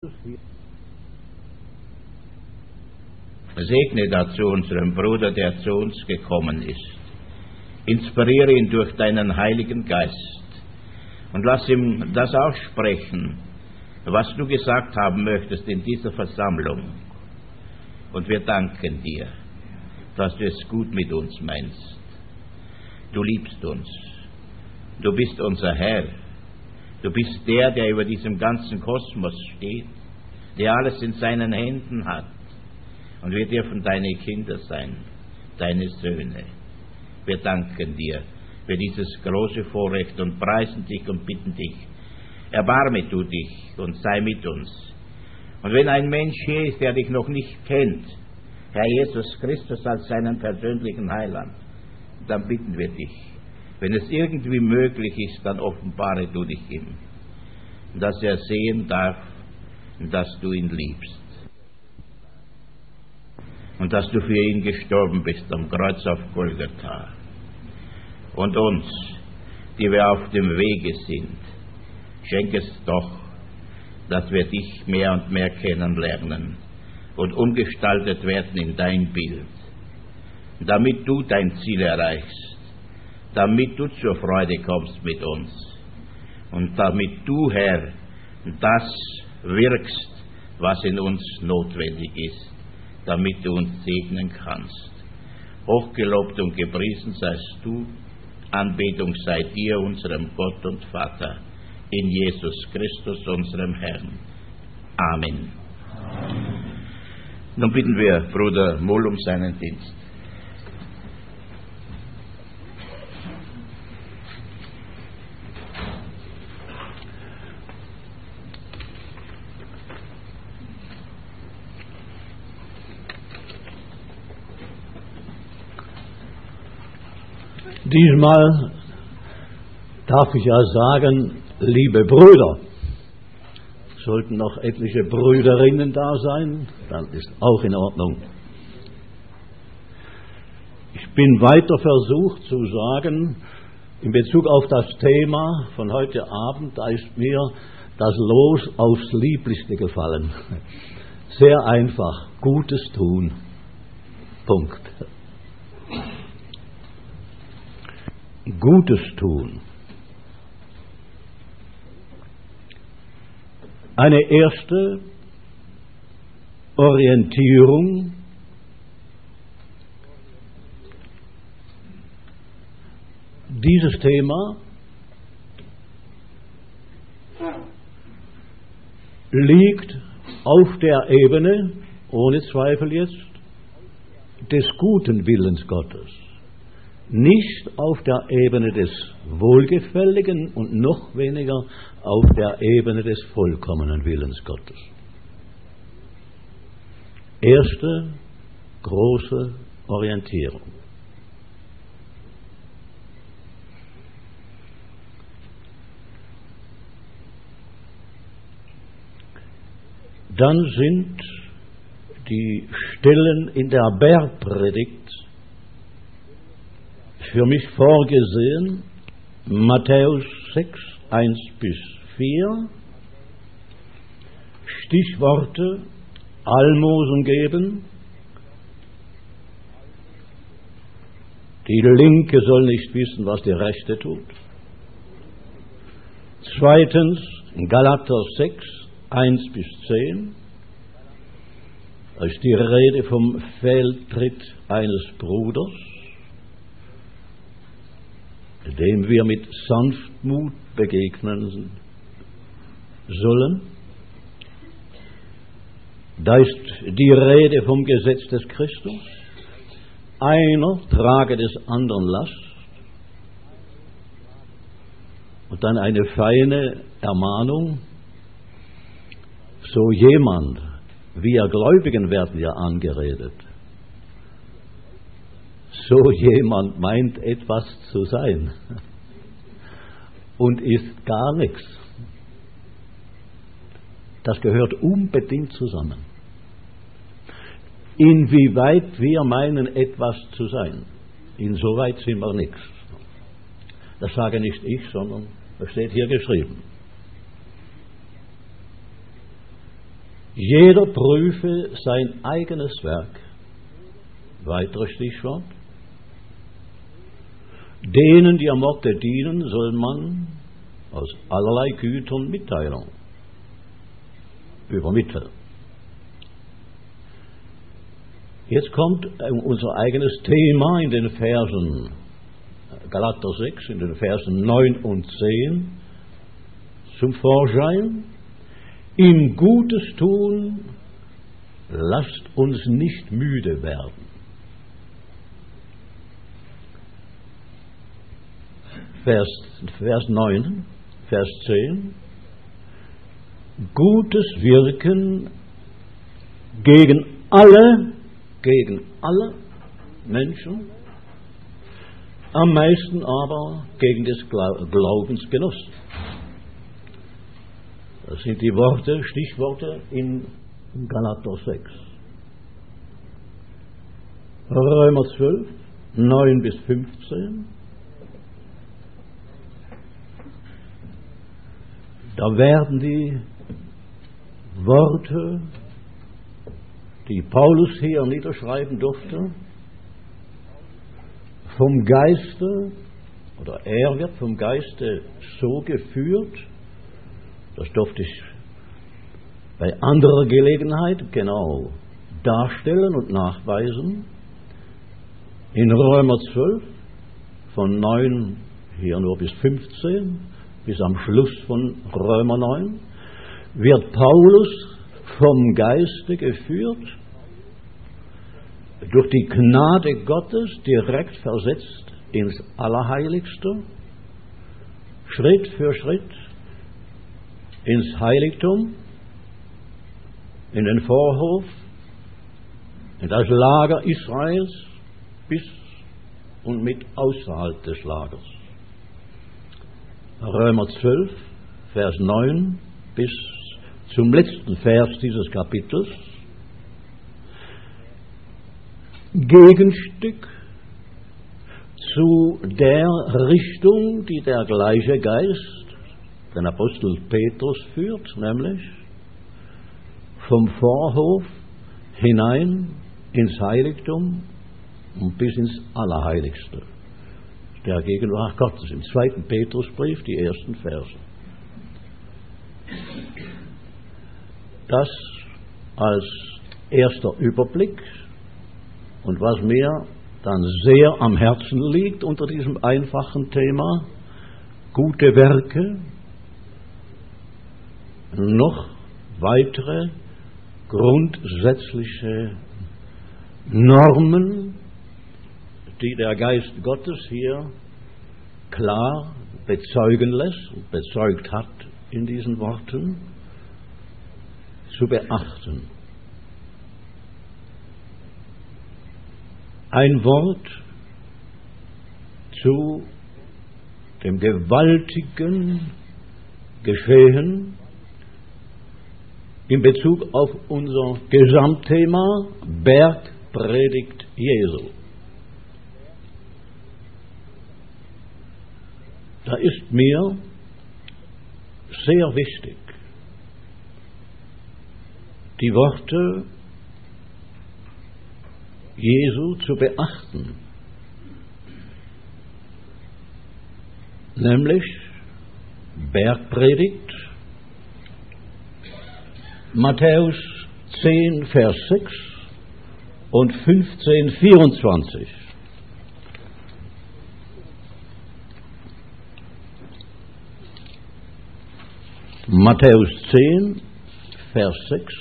Segne dazu unseren Bruder, der zu uns gekommen ist. Inspiriere ihn durch deinen Heiligen Geist und lass ihm das aussprechen, was du gesagt haben möchtest in dieser Versammlung. Und wir danken dir, dass du es gut mit uns meinst. Du liebst uns. Du bist unser Herr. Du bist der, der über diesem ganzen Kosmos steht, der alles in seinen Händen hat. Und wir dürfen deine Kinder sein, deine Söhne. Wir danken dir für dieses große Vorrecht und preisen dich und bitten dich, erbarme du dich und sei mit uns. Und wenn ein Mensch hier ist, der dich noch nicht kennt, Herr Jesus Christus als seinen persönlichen Heiland, dann bitten wir dich, wenn es irgendwie möglich ist, dann offenbare du dich ihm, dass er sehen darf, dass du ihn liebst. Und dass du für ihn gestorben bist am Kreuz auf Golgatha. Und uns, die wir auf dem Wege sind, schenk es doch, dass wir dich mehr und mehr kennenlernen und umgestaltet werden in dein Bild, damit du dein Ziel erreichst, damit du zur Freude kommst mit uns und damit du, Herr, das wirkst, was in uns notwendig ist, damit du uns segnen kannst. Hochgelobt und gepriesen seist du, Anbetung sei dir, unserem Gott und Vater, in Jesus Christus, unserem Herrn. Amen. Nun bitten wir Bruder Moll um seinen Dienst. Diesmal darf ich ja sagen, liebe Brüder. Sollten noch etliche Brüderinnen da sein, dann ist auch in Ordnung. Ich bin weiter versucht zu sagen, in Bezug auf das Thema von heute Abend, da ist mir das Los aufs Lieblichste gefallen. Sehr einfach, Gutes tun. Punkt. Gutes tun. Eine erste Orientierung dieses Thema liegt auf der Ebene, ohne Zweifel jetzt, des guten Willens Gottes. Nicht auf der Ebene des wohlgefälligen und noch weniger auf der Ebene des vollkommenen Willens Gottes. Erste große Orientierung. Dann sind die Stellen in der Bergpredigt für mich vorgesehen, Matthäus 6, 1 bis 4, Stichworte Almosen geben, die Linke soll nicht wissen, was die Rechte tut. Zweitens, Galater 6, 1 bis 10, da ist die Rede vom Fehltritt eines Bruders, dem wir mit Sanftmut begegnen sollen. Da ist die Rede vom Gesetz des Christus. Einer trage des anderen Last. Und dann eine feine Ermahnung. So jemand, wir Gläubigen werden ja angeredet. So jemand meint etwas zu sein und ist gar nichts. Das gehört unbedingt zusammen. Inwieweit wir meinen, etwas zu sein, insoweit sind wir nichts. Das sage nicht ich, sondern das steht hier geschrieben. Jeder prüfe sein eigenes Werk. Weiteres Stichwort. Denen, die am Orte dienen, soll man aus allerlei Gütern Mitteilung übermitteln. Jetzt kommt unser eigenes Thema in den Versen Galater 6, in den Versen 9 und 10 zum Vorschein. Im Gutes tun, lasst uns nicht müde werden. Vers 9, Vers 10. Gutes Wirken gegen alle Menschen, am meisten aber gegen des Glaubens Genossen. Das sind die Worte, Stichworte in Galater 6. Römer 12, 9 bis 15. Da werden die Worte, die Paulus hier niederschreiben durfte, vom Geiste, oder er wird vom Geiste so geführt, das durfte ich bei anderer Gelegenheit genau darstellen und nachweisen. In Römer 12, von 9 hier nur bis 15, bis am Schluss von Römer 9, wird Paulus vom Geiste geführt, durch die Gnade Gottes direkt versetzt ins Allerheiligste, Schritt für Schritt ins Heiligtum, in den Vorhof, in das Lager Israels bis und mit außerhalb des Lagers. Römer 12, Vers 9 bis zum letzten Vers dieses Kapitels. Gegenstück zu der Richtung, die der gleiche Geist, den Apostel Petrus führt, nämlich vom Vorhof hinein ins Heiligtum und bis ins Allerheiligste der Gegenwart Gottes. Im 2. Petrusbrief, die ersten Verse. Das als erster Überblick. Und was mir dann sehr am Herzen liegt unter diesem einfachen Thema, gute Werke, noch weitere grundsätzliche Normen, die der Geist Gottes hier klar bezeugen lässt und bezeugt hat in diesen Worten, zu beachten. Ein Wort zu dem gewaltigen Geschehen in Bezug auf unser Gesamtthema Bergpredigt Jesu. Da ist mir sehr wichtig, die Worte Jesu zu beachten, nämlich Bergpredigt, Matthäus 10, Vers 6 und 15, 24. Matthäus 10, Vers 6.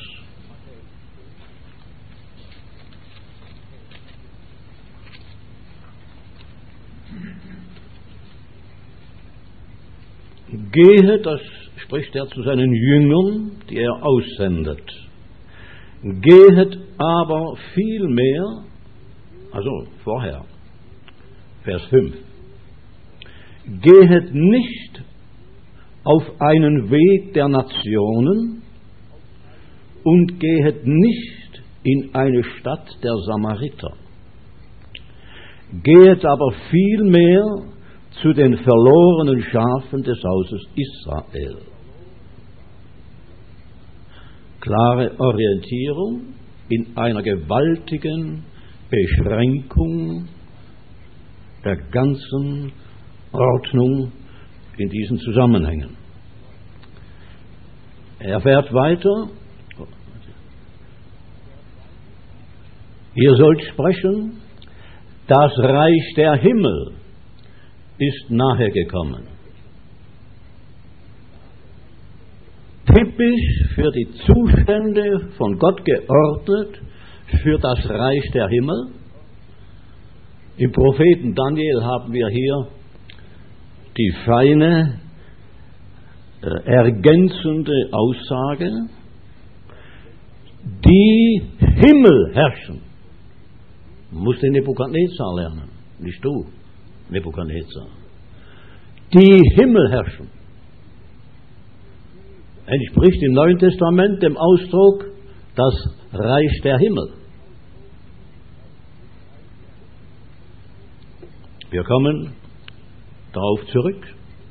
Gehet, das spricht er zu seinen Jüngern, die er aussendet. Gehet aber vielmehr, also vorher, Vers 5, gehet nicht auf einen Weg der Nationen und gehet nicht in eine Stadt der Samariter. Gehet aber vielmehr zu den verlorenen Schafen des Hauses Israel. klare Orientierung in einer gewaltigen Beschränkung der ganzen Ordnung in diesen Zusammenhängen. Er fährt weiter. Ihr sollt sprechen, das Reich der Himmel ist nahe gekommen. Typisch für die Zustände von Gott geordnet für das Reich der Himmel. Im Propheten Daniel haben wir hier die feine, ergänzende Aussage, die Himmel herrschen. Muss den Nebukadnezar lernen, nicht du, Nebukadnezar. Die Himmel herrschen. Entspricht im Neuen Testament dem Ausdruck das Reich der Himmel. Wir kommen darauf zurück.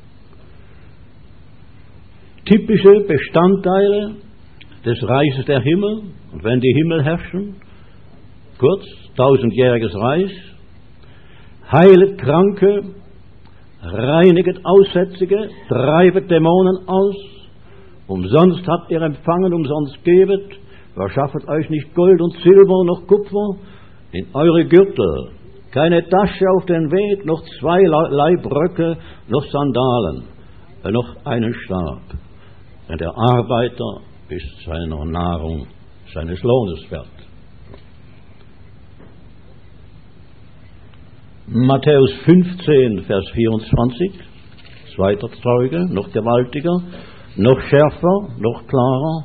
Typische Bestandteile des Reiches der Himmel, und wenn die Himmel herrschen, kurz, 1000-jähriges Reich, heilet Kranke, reiniget Aussätzige, treibet Dämonen aus, umsonst habt ihr empfangen, umsonst gebet, verschaffet euch nicht Gold und Silber noch Kupfer in eure Gürtel, keine Tasche auf den Weg, noch 2 Leibröcke, noch Sandalen, noch einen Stab. Denn der Arbeiter ist seiner Nahrung, seines Lohnes wert. Matthäus 15, Vers 24, zweiter Zeuge, noch gewaltiger, noch schärfer, noch klarer.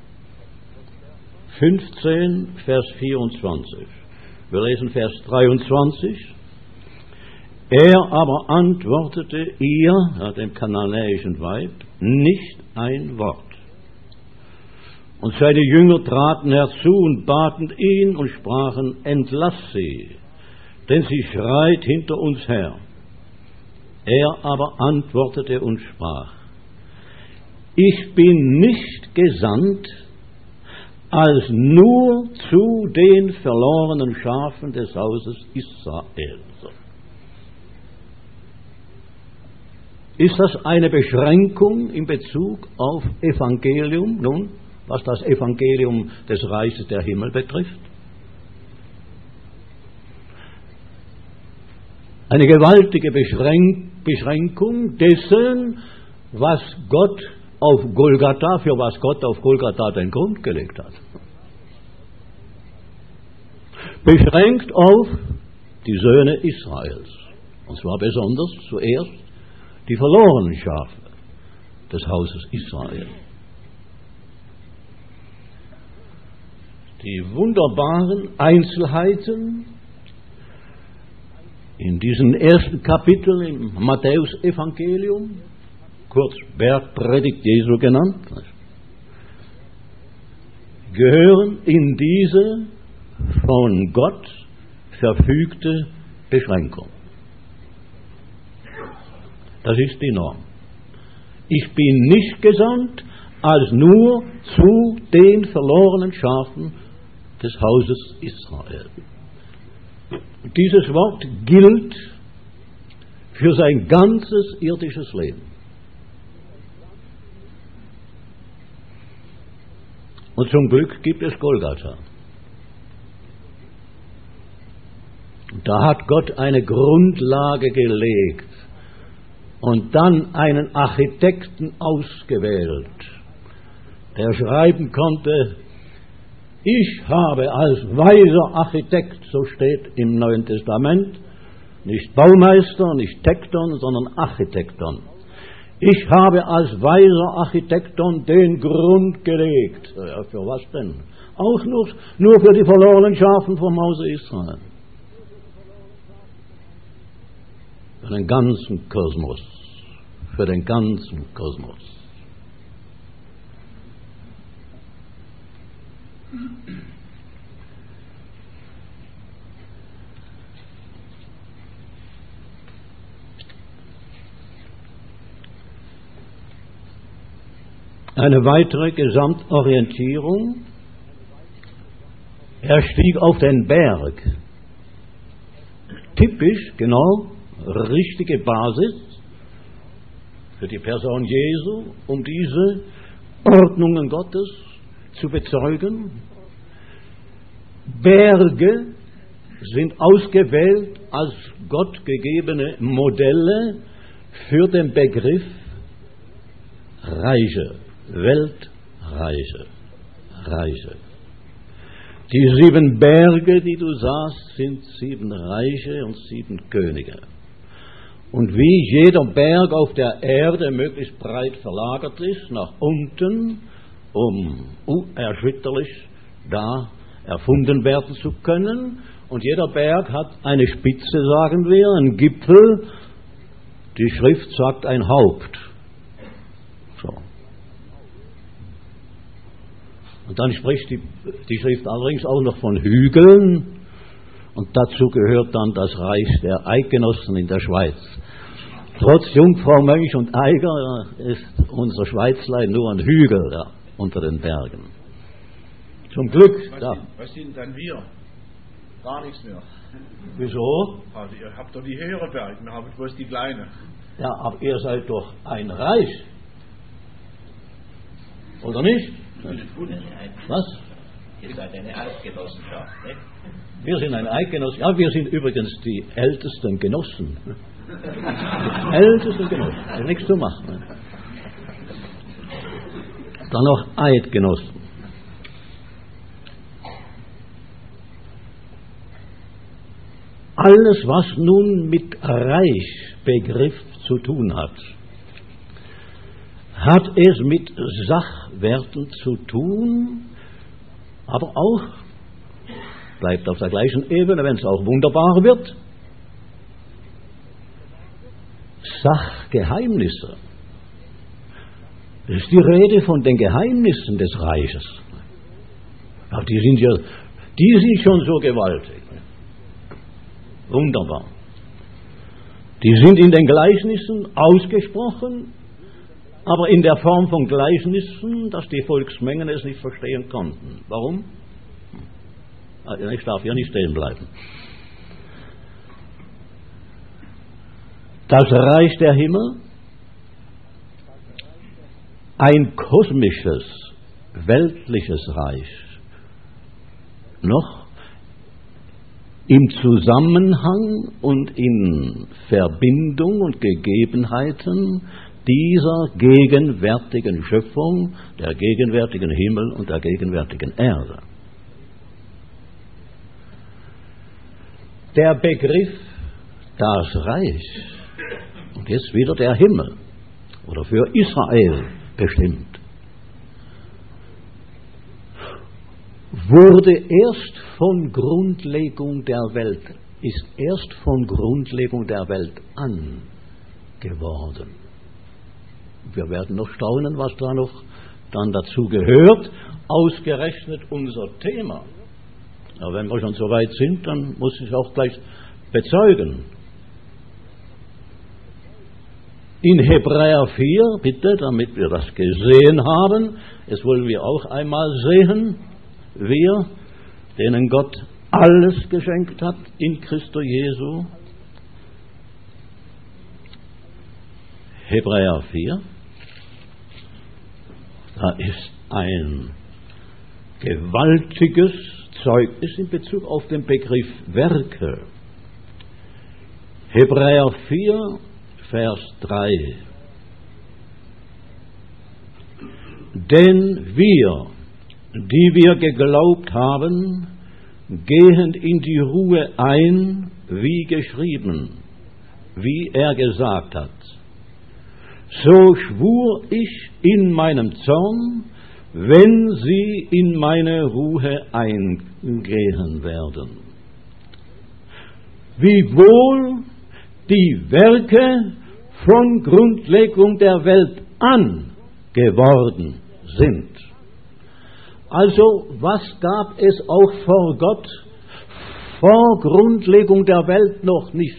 15, Vers 24. Wir lesen Vers 23. Er aber antwortete ihr, dem kananäischen Weib, nicht ein Wort. Und seine Jünger traten herzu und baten ihn und sprachen, entlass sie, denn sie schreit hinter uns her. Er aber antwortete und sprach, ich bin nicht gesandt, als nur zu den verlorenen Schafen des Hauses Israels. Ist das eine Beschränkung in Bezug auf Evangelium, nun, was das Evangelium des Reiches der Himmel betrifft? Eine gewaltige Beschränkung dessen, was Gott auf Golgatha, für was Gott auf Golgatha den Grund gelegt hat. Beschränkt auf die Söhne Israels. Und zwar besonders zuerst die verlorenen Schafe des Hauses Israel. Die wunderbaren Einzelheiten in diesem ersten Kapitel im Matthäus-Evangelium, kurz Bergpredigt Jesu genannt, gehören in diese von Gott verfügte Beschränkung. Das ist die Norm. Ich bin nicht gesandt, als nur zu den verlorenen Schafen des Hauses Israel. Dieses Wort gilt für sein ganzes irdisches Leben. Und zum Glück gibt es Golgatha. Da hat Gott eine Grundlage gelegt und dann einen Architekten ausgewählt, der schreiben konnte, ich habe als weiser Architekt, so steht im Neuen Testament, nicht Baumeister, nicht Tekton, sondern Architekton. Ich habe als weiser Architekton den Grund gelegt. Ja, für was denn? Auch nur für die verlorenen Schafen vom Hause Israel. Für den ganzen Kosmos. Für den ganzen Kosmos. Eine weitere Gesamtorientierung. Er stieg auf den Berg. Typisch, genau, richtige Basis für die Person Jesu, um diese Ordnungen Gottes zu bezeugen. Berge sind ausgewählt als Gott gegebene Modelle für den Begriff Reiche, Weltreiche, Reiche. Die 7 Berge, die du sahst, sind 7 Reiche und 7 Könige. Und wie jeder Berg auf der Erde möglichst breit verlagert ist, nach unten, um unerschütterlich da erfunden werden zu können, und jeder Berg hat eine Spitze, sagen wir, einen Gipfel, die Schrift sagt ein Haupt. So. Und dann spricht die Schrift allerdings auch noch von Hügeln, und dazu gehört dann das Reich der Eidgenossen in der Schweiz. Trotz Jungfrau, Mönch und Eiger ist unser Schweizlein nur ein Hügel da unter den Bergen. Zum Glück. Was sind dann wir? Gar nichts mehr. Wieso? Also ihr habt doch die höheren Berge, wir haben bloß die kleinen. Ja, aber ihr seid doch ein Reich. Oder nicht? Was? Ihr seid eine Eidgenossenschaft, nicht? Wir sind eine Eidgenossenschaft. Ja, wir sind übrigens die ältesten Genossen. Die ältesten Genossen. Da ist nichts zu machen. Dann noch Eidgenossen. Alles, was nun mit Reichbegriff zu tun hat, hat es mit Sachwerten zu tun, aber auch, bleibt auf der gleichen Ebene, wenn es auch wunderbar wird, Sachgeheimnisse. Es ist die Rede von den Geheimnissen des Reiches. Ja, die sind schon so gewaltig. Wunderbar. Die sind in den Gleichnissen ausgesprochen, aber in der Form von Gleichnissen, dass die Volksmengen es nicht verstehen konnten. Warum? Ich darf hier nicht stehen bleiben. Das Reich der Himmel, ein kosmisches, weltliches Reich, noch im Zusammenhang und in Verbindung und Gegebenheiten dieser gegenwärtigen Schöpfung, der gegenwärtigen Himmel und der gegenwärtigen Erde. Der Begriff das Reich, und jetzt wieder der Himmel, oder für Israel bestimmt, wurde erst von Grundlegung der Welt, ist erst von Grundlegung der Welt an geworden. Wir werden noch staunen, was da noch dann dazu gehört, ausgerechnet unser Thema. Aber wenn wir schon so weit sind, dann muss ich auch gleich bezeugen. In Hebräer 4, bitte, damit wir das gesehen haben, es wollen wir auch einmal sehen, wir, denen Gott alles geschenkt hat in Christo Jesu. Hebräer 4, da ist ein gewaltiges Zeugnis in Bezug auf den Begriff Werke. Hebräer 4, Vers 3. Denn wir, die wir geglaubt haben, gehen in die Ruhe ein, wie geschrieben, wie er gesagt hat. So schwur ich in meinem Zorn, wenn sie in meine Ruhe eingehen werden. Wiewohl die Werke von Grundlegung der Welt an geworden sind. Also, was gab es auch vor Gott, vor Grundlegung der Welt noch nicht?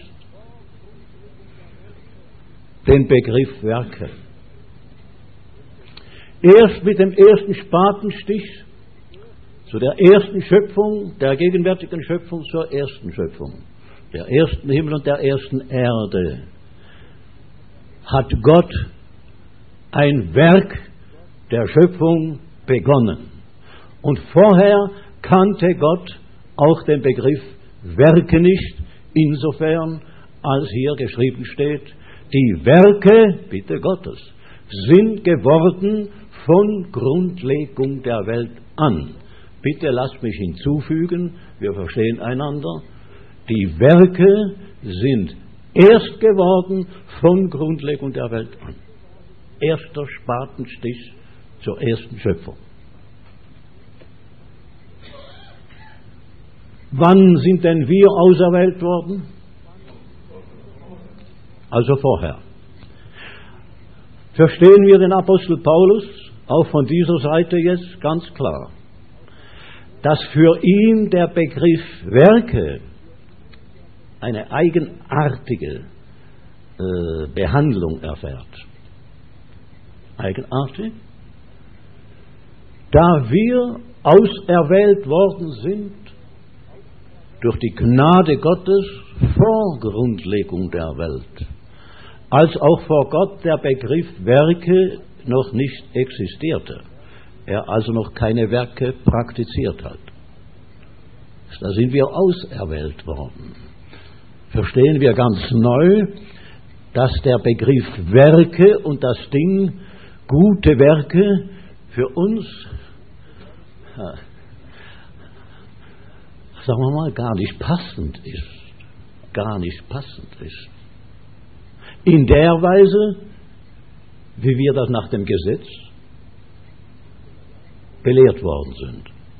Den Begriff Werke. erst mit dem ersten Spatenstich zu der ersten Schöpfung, der gegenwärtigen Schöpfung zur ersten Schöpfung, der ersten Himmel und der ersten Erde, hat Gott ein Werk der Schöpfung begonnen. Und vorher kannte Gott auch den Begriff Werke nicht, insofern als hier geschrieben steht, die Werke, bitte Gottes, sind geworden von Grundlegung der Welt an. Bitte lasst mich hinzufügen, wir verstehen einander, die Werke sind erst geworden von Grundlegung der Welt an. Erster Spatenstich zur ersten Schöpfung. Wann sind denn wir auserwählt worden? Also vorher. Verstehen wir den Apostel Paulus, auch von dieser Seite jetzt ganz klar, dass für ihn der Begriff Werke eine eigenartige Behandlung erfährt. Eigenartig? Da wir auserwählt worden sind durch die Gnade Gottes vor Grundlegung der Welt, als auch vor Gott der Begriff Werke noch nicht existierte, er also noch keine Werke praktiziert hat. Da sind wir auserwählt worden. Verstehen wir ganz neu, dass der Begriff Werke und das Ding gute Werke für uns, sagen wir mal, gar nicht passend ist. Gar nicht passend ist. In der Weise, wie wir das nach dem Gesetz belehrt worden sind.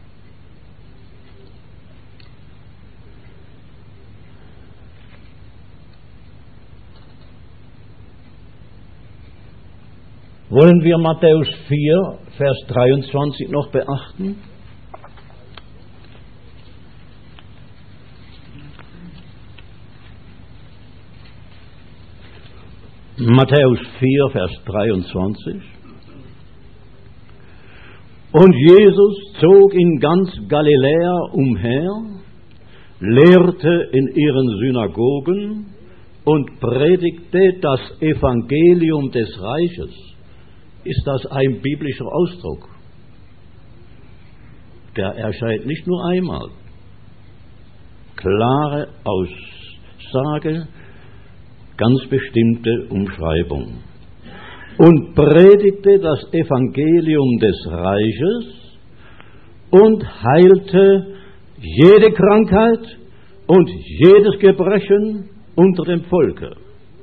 Wollen wir Matthäus 4, Vers 23 noch beachten? Matthäus 4, Vers 23. Und Jesus zog in ganz Galiläa umher, lehrte in ihren Synagogen und predigte das Evangelium des Reiches. Ist das ein biblischer Ausdruck? Der erscheint nicht nur einmal. Klare Aussage, ganz bestimmte Umschreibung. Und predigte das Evangelium des Reiches und heilte jede Krankheit und jedes Gebrechen unter dem Volke.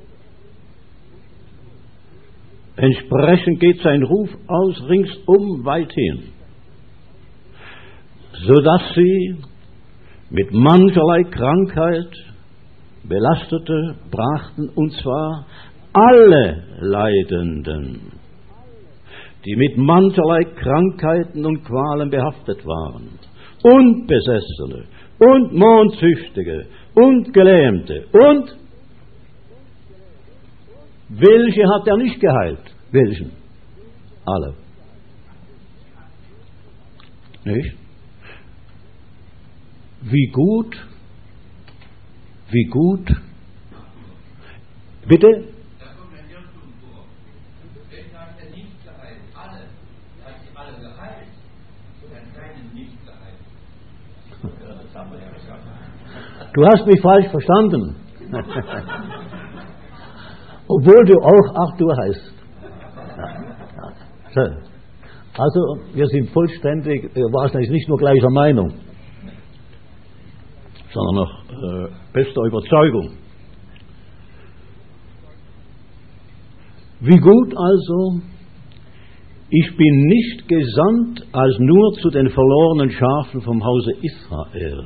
Entsprechend geht sein Ruf aus ringsum weithin, sodass sie mit mancherlei Krankheit Belastete brachten, und zwar alle Leidenden, die mit mancherlei Krankheiten und Qualen behaftet waren, und Besessene, und Mondsüchtige, und Gelähmte, und welche hat er nicht geheilt? Welchen? Alle. Nicht? Wie gut? Wie gut? Bitte? Da kommt ein Irrtum vor. Wenn hat er nicht geheilt? Alle. Hat sie alle geheilt? Dann keinen nicht geheilt. Das haben wir ja gesagt. Du hast mich falsch verstanden. Obwohl du auch Arthur heißt. So. Also, wir sind vollständig, wahrscheinlich nicht nur gleicher Meinung, sondern noch bester Überzeugung. Wie gut also, ich bin nicht gesandt als nur zu den verlorenen Schafen vom Hause Israel.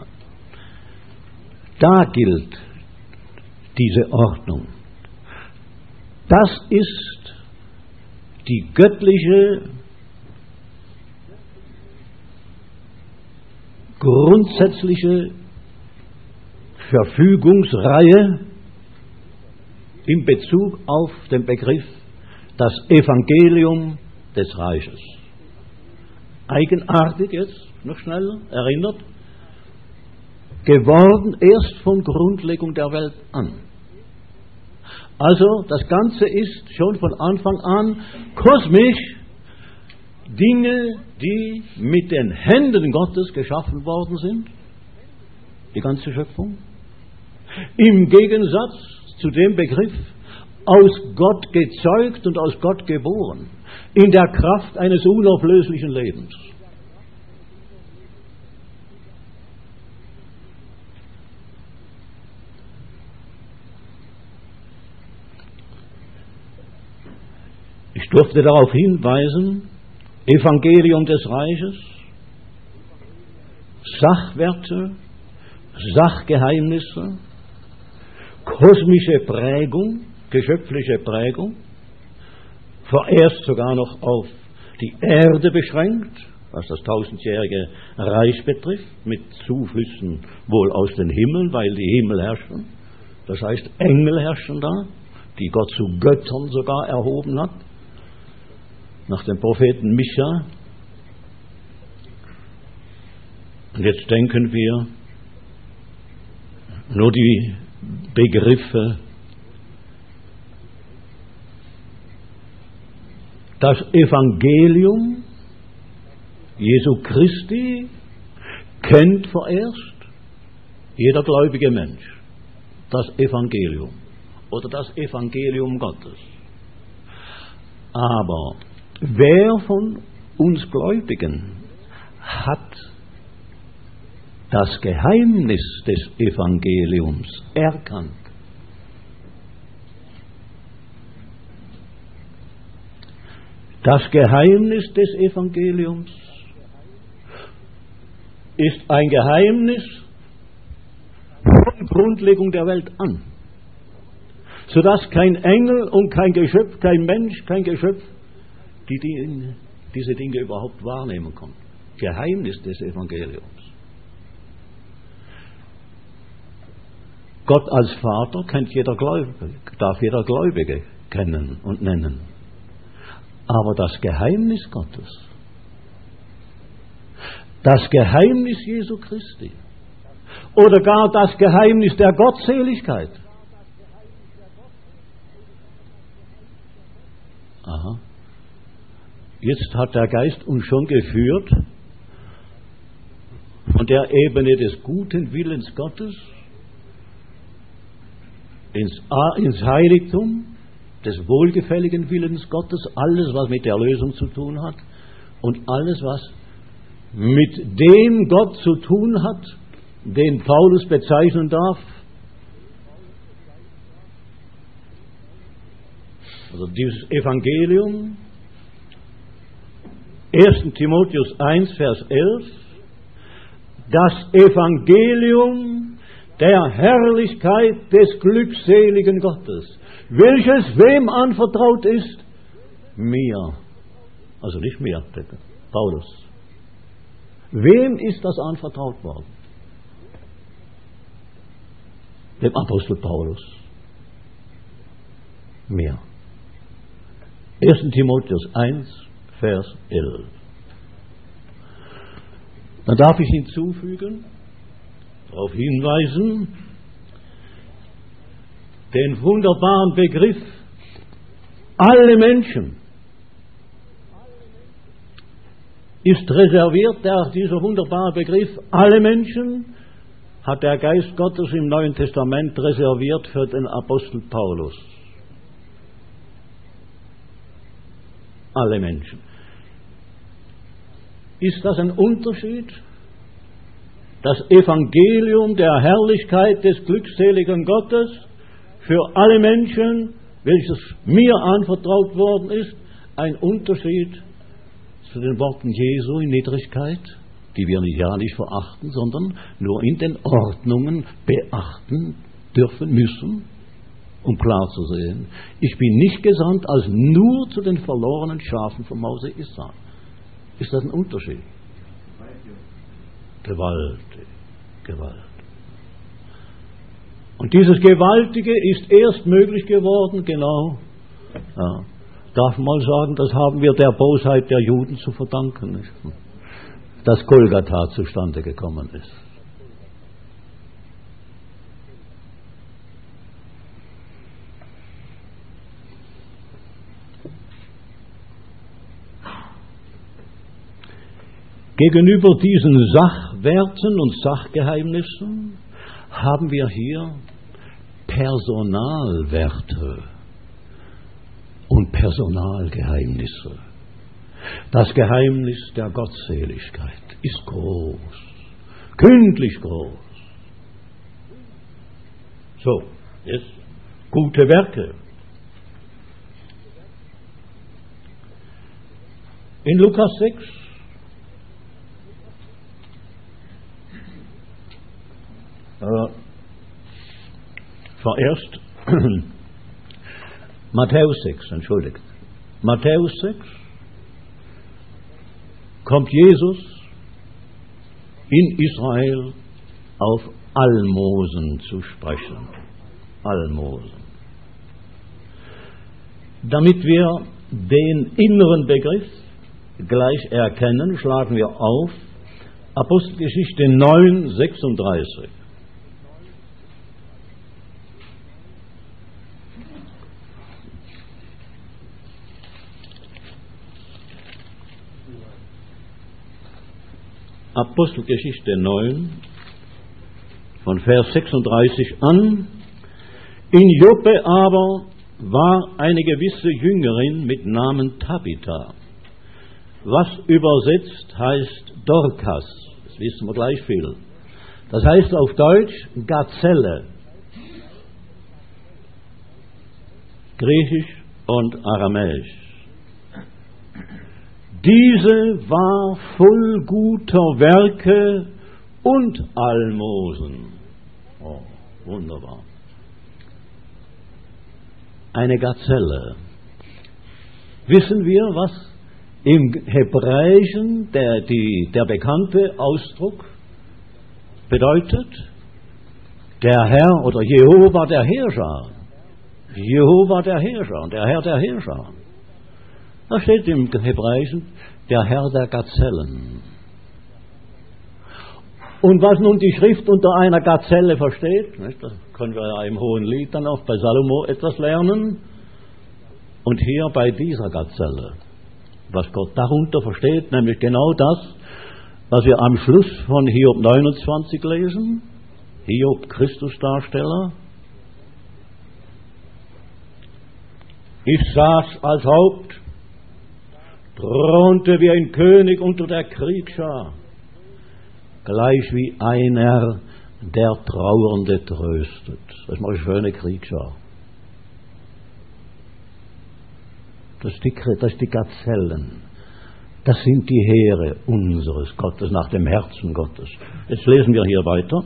Da gilt diese Ordnung. Das ist die göttliche grundsätzliche Verfügungsreihe in Bezug auf den Begriff das Evangelium des Reiches. Eigenartig jetzt, noch schneller, erinnert, geworden erst von Grundlegung der Welt an. Also das Ganze ist schon von Anfang an kosmisch, Dinge, die mit den Händen Gottes geschaffen worden sind, die ganze Schöpfung, im Gegensatz zu dem Begriff aus Gott gezeugt und aus Gott geboren, in der Kraft eines unauflöslichen Lebens. Ich durfte darauf hinweisen, Evangelium des Reiches, Sachwerte, Sachgeheimnisse, kosmische Prägung, geschöpfliche Prägung, vorerst sogar noch auf die Erde beschränkt, was das 1000-jährige Reich betrifft, mit Zuflüssen wohl aus den Himmeln, weil die Himmel herrschen. Das heißt, Engel herrschen da, die Gott zu Göttern sogar erhoben hat, nach dem Propheten Micha. Und jetzt denken wir nur die Begriffe, das Evangelium Jesu Christi kennt vorerst jeder gläubige Mensch. Das Evangelium oder das Evangelium Gottes. Aber wer von uns Gläubigen hat das Geheimnis des Evangeliums erkannt? Das Geheimnis des Evangeliums ist ein Geheimnis von Grundlegung der Welt an, sodass kein Engel und kein Geschöpf, kein Mensch, kein Geschöpf diese Dinge überhaupt wahrnehmen kann. Geheimnis des Evangeliums. Gott als Vater kennt jeder Gläubige, darf jeder Gläubige kennen und nennen. Aber das Geheimnis Gottes, das Geheimnis Jesu Christi oder gar das Geheimnis der Gottseligkeit. Aha. Jetzt hat der Geist uns schon geführt von der Ebene des guten Willens Gottes ins Heiligtum des wohlgefälligen Willens Gottes, alles, was mit der Erlösung zu tun hat und alles, was mit dem Gott zu tun hat, den Paulus bezeichnen darf. Also dieses Evangelium, 1. Timotheus 1, Vers 11, das Evangelium der Herrlichkeit des glückseligen Gottes, welches wem anvertraut ist? Mir. Also nicht mir, bitte. Paulus. Wem ist das anvertraut worden? Dem Apostel Paulus. Mir. 1. Timotheus 1, Vers 11. Dann darf ich hinzufügen, darauf hinweisen, den wunderbaren Begriff, alle Menschen, ist reserviert, dieser wunderbare Begriff, alle Menschen, hat der Geist Gottes im Neuen Testament reserviert für den Apostel Paulus. Alle Menschen. Ist das ein Unterschied? Das Evangelium der Herrlichkeit des glückseligen Gottes für alle Menschen, welches mir anvertraut worden ist, ein Unterschied zu den Worten Jesu in Niedrigkeit, die wir ja nicht verachten, sondern nur in den Ordnungen beachten dürfen müssen, um klar zu sehen, ich bin nicht gesandt als nur zu den verlorenen Schafen vom Hause Israel. Ist das ein Unterschied? Gewaltig, Gewalt. Und dieses Gewaltige ist erst möglich geworden, genau, darf man sagen, das haben wir der Bosheit der Juden zu verdanken, nicht? Dass Golgatha zustande gekommen ist. Gegenüber diesen Sachwerten und Sachgeheimnissen haben wir hier Personalwerte und Personalgeheimnisse. Das Geheimnis der Gottseligkeit ist groß, kündlich groß. So, jetzt gute Werke. In Lukas 6 vorerst Matthäus 6, entschuldigt. Matthäus 6 kommt Jesus in Israel auf Almosen zu sprechen. Almosen. Damit wir den inneren Begriff gleich erkennen, schlagen wir auf Apostelgeschichte 9, 36. Apostelgeschichte 9, von Vers 36 an. In Joppe aber war eine gewisse Jüngerin mit Namen Tabitha, was übersetzt heißt Dorkas. Das wissen wir gleich viel. Das heißt auf Deutsch Gazelle. Griechisch und Aramäisch. Diese war voll guter Werke und Almosen. Oh, wunderbar. Eine Gazelle. Wissen wir, was im Hebräischen der bekannte Ausdruck bedeutet? Der Herr oder Jehova der Herrscher. Jehova der Herrscher und der Herr der Herrscher. Da steht im Hebräischen der Herr der Gazellen. Und was nun die Schrift unter einer Gazelle versteht, nicht, da können wir ja im Hohen Lied dann auch bei Salomo etwas lernen. Und hier bei dieser Gazelle, was Gott darunter versteht, nämlich genau das, was wir am Schluss von Hiob 29 lesen. Hiob, Christusdarsteller. Ich saß als Haupt, thronte wie ein König unter der Kriegsschar, gleich wie einer, der Trauernde tröstet. Das ist mal eine schöne Kriegsschar. Das ist die Gazellen. Das sind die Heere unseres Gottes, nach dem Herzen Gottes. Jetzt lesen wir hier weiter.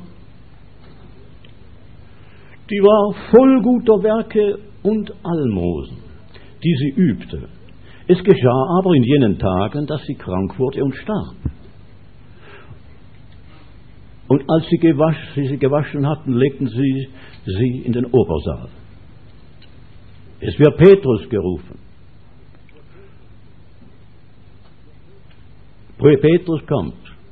Die war voll guter Werke und Almosen, die sie übte. Es geschah aber in jenen Tagen, dass sie krank wurde und starb. Und als sie gewaschen hatten, legten sie sie in den Obersaal. Es wird Petrus gerufen. Petrus kommt.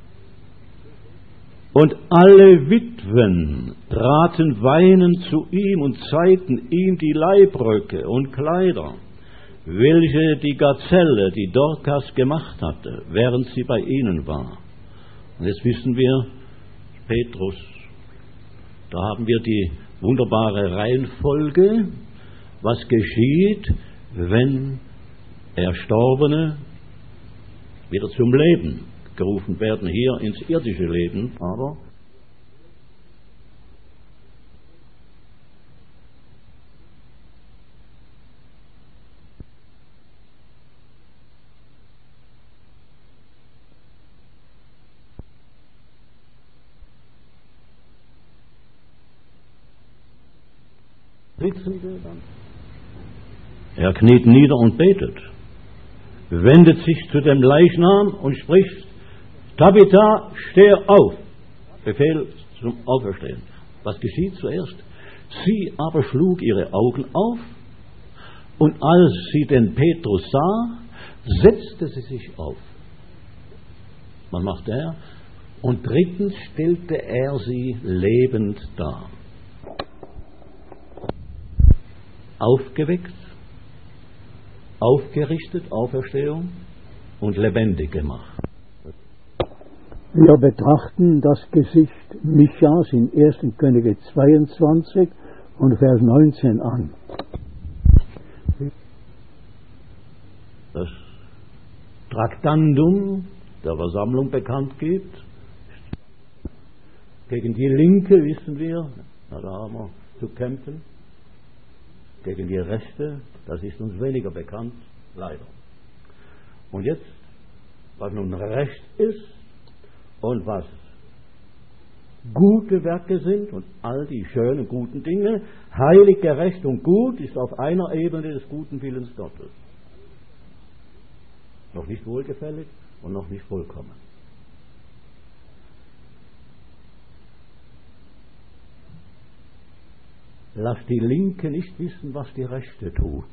Und alle Witwen traten weinend zu ihm und zeigten ihm die Leibröcke und Kleider, welche die Gazelle, die Dorkas gemacht hatte, während sie bei ihnen war. Und jetzt wissen wir, Petrus, da haben wir die wunderbare Reihenfolge, was geschieht, wenn Erstorbene wieder zum Leben gerufen werden, hier ins irdische Leben, aber er kniet nieder und betet, wendet sich zu dem Leichnam und spricht: Tabitha, stehe auf. Befehl zum Auferstehen. Was geschieht zuerst? Sie aber schlug ihre Augen auf Und als sie den Petrus sah, setzte sie sich auf. Was macht er? Und drittens stellte er sie lebend dar. Aufgeweckt, aufgerichtet, Auferstehung und lebendig gemacht. Wir betrachten das Gesicht Michas in 1. Könige 22 und Vers 19 an. Das Traktandum der Versammlung bekannt gibt. Gegen die Linke wissen wir, da haben wir zu kämpfen. Gegen die Rechte, das ist uns weniger bekannt, leider. Und jetzt, was nun Recht ist und was gute Werke sind und all die schönen, guten Dinge, heilig, gerecht und gut, ist auf einer Ebene des guten Willens Gottes. Noch nicht wohlgefällig und noch nicht vollkommen. Lass die Linke nicht wissen, was die Rechte tut.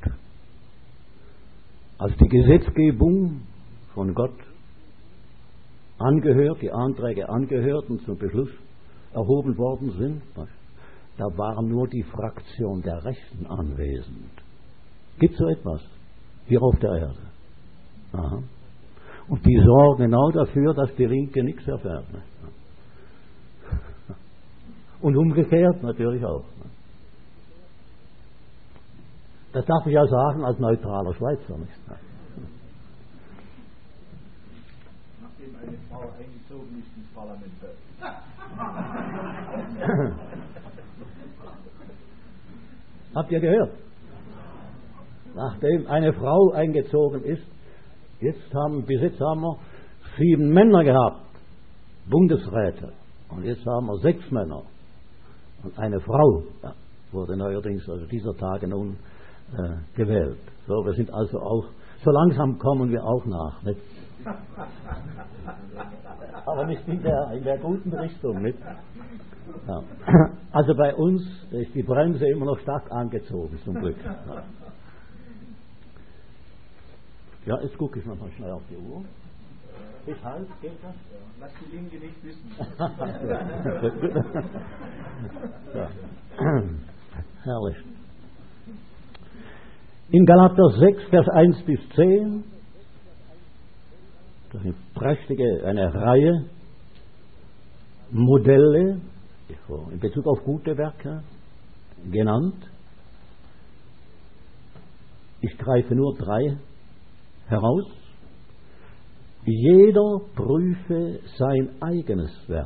Als die Gesetzgebung von Gott angehört, die Anträge angehört und zum Beschluss erhoben worden sind, da war nur die Fraktion der Rechten anwesend. Gibt es so etwas hier auf der Erde? Aha. Und die sorgen genau dafür, dass die Linke nichts erfährt. Und umgekehrt natürlich auch. Das darf ich ja sagen als neutraler Schweizer. Nicht? Nachdem eine Frau eingezogen ist ins Parlament. Habt ihr gehört? Nachdem eine Frau eingezogen ist, bis jetzt haben wir 7 Männer gehabt, Bundesräte. Und jetzt haben wir 6 Männer. Und eine Frau wurde neuerdings, also dieser Tage nun, gewählt. So, wir sind also auch, so langsam kommen wir auch nach. Nicht? Aber nicht in der guten Richtung. Nicht? Ja. Also bei uns ist die Bremse immer noch stark angezogen, zum Glück. Ja, jetzt gucke ich nochmal schnell auf die Uhr. Bis halb, geht das? Lass die Linke nicht wissen. Ja. Herrlich. In Galater 6, Vers 1 bis 10, das ist eine Reihe Modelle in Bezug auf gute Werke genannt. Ich greife nur 3 heraus. Jeder prüfe sein eigenes Werk.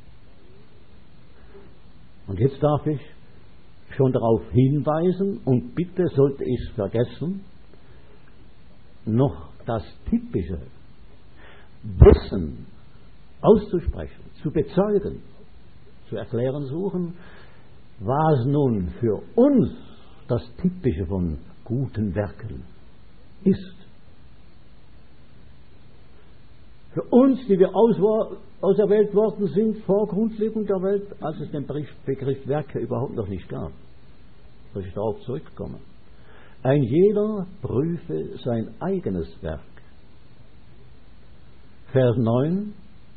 Und jetzt darf ich schon darauf hinweisen, und bitte sollte ich es vergessen, noch das Typische dessen auszusprechen, zu bezeugen, zu erklären suchen, was nun für uns das Typische von guten Werken ist. Für uns, die wir auserwählt worden sind vor Grundlegung der Welt, als es den Begriff Werke überhaupt noch nicht gab. Soll ich darauf zurückkommen? Ein jeder prüfe sein eigenes Werk. Vers 9.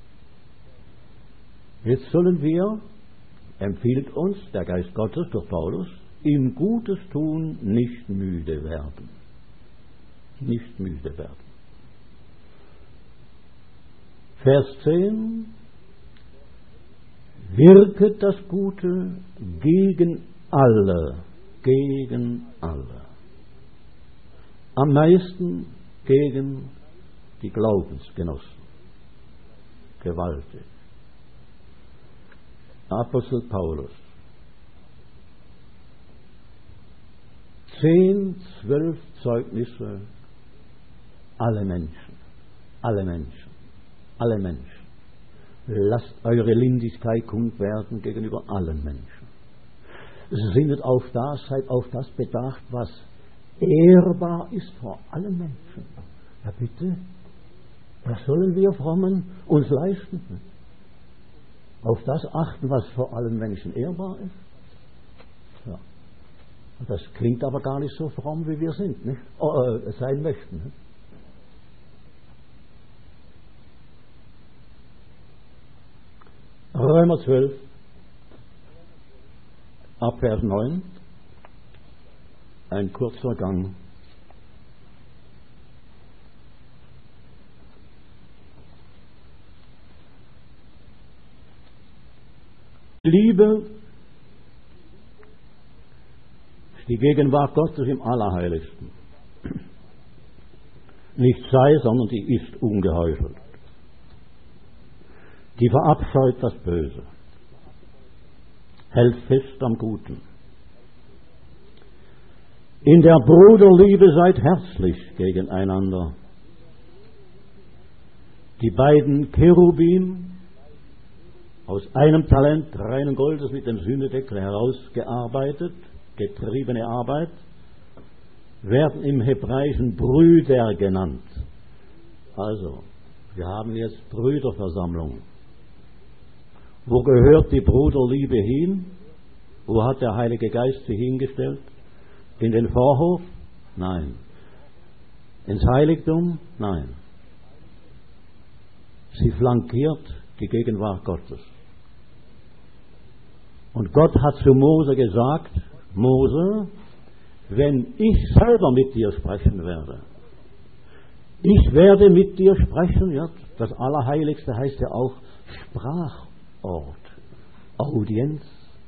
Jetzt sollen wir, empfiehlt uns der Geist Gottes durch Paulus, im Gutes tun nicht müde werden. Nicht müde werden. Vers 10. Wirket das Gute gegen alle. Gegen alle. Am meisten gegen die Glaubensgenossen. Gewaltig. Apostel Paulus. 10, 12 Zeugnisse. Alle Menschen. Alle Menschen. Alle Menschen. Lasst eure Lindigkeit kund werden gegenüber allen Menschen. Sinnet auf das, seid auf das bedacht, was ehrbar ist vor allen Menschen. Ja bitte, was sollen wir Frommen uns leisten? Auf das achten, was vor allen Menschen ehrbar ist? Ja. Das klingt aber gar nicht so fromm, wie wir sind, nicht? Sein möchten. Nicht? Römer 12, ab Vers 9, ein kurzer Gang. Liebe ist die Gegenwart Gottes im Allerheiligsten. Nicht sei, sondern die ist ungeheuchelt. Die verabscheut das Böse, hält fest am Guten. In der Bruderliebe seid herzlich gegeneinander. Die beiden Cherubim, aus einem Talent reinen Goldes mit dem Sühnedeckel herausgearbeitet, getriebene Arbeit, werden im Hebräischen Brüder genannt. Also, wir haben jetzt Brüderversammlung. Wo gehört die Bruderliebe hin? Wo hat der Heilige Geist sie hingestellt? In den Vorhof? Nein. Ins Heiligtum? Nein. Sie flankiert die Gegenwart Gottes. Und Gott hat zu Mose gesagt, Mose, wenn ich selber mit dir sprechen werde, ich werde mit dir sprechen, ja, das Allerheiligste heißt ja auch Sprachort, Audienzsaal,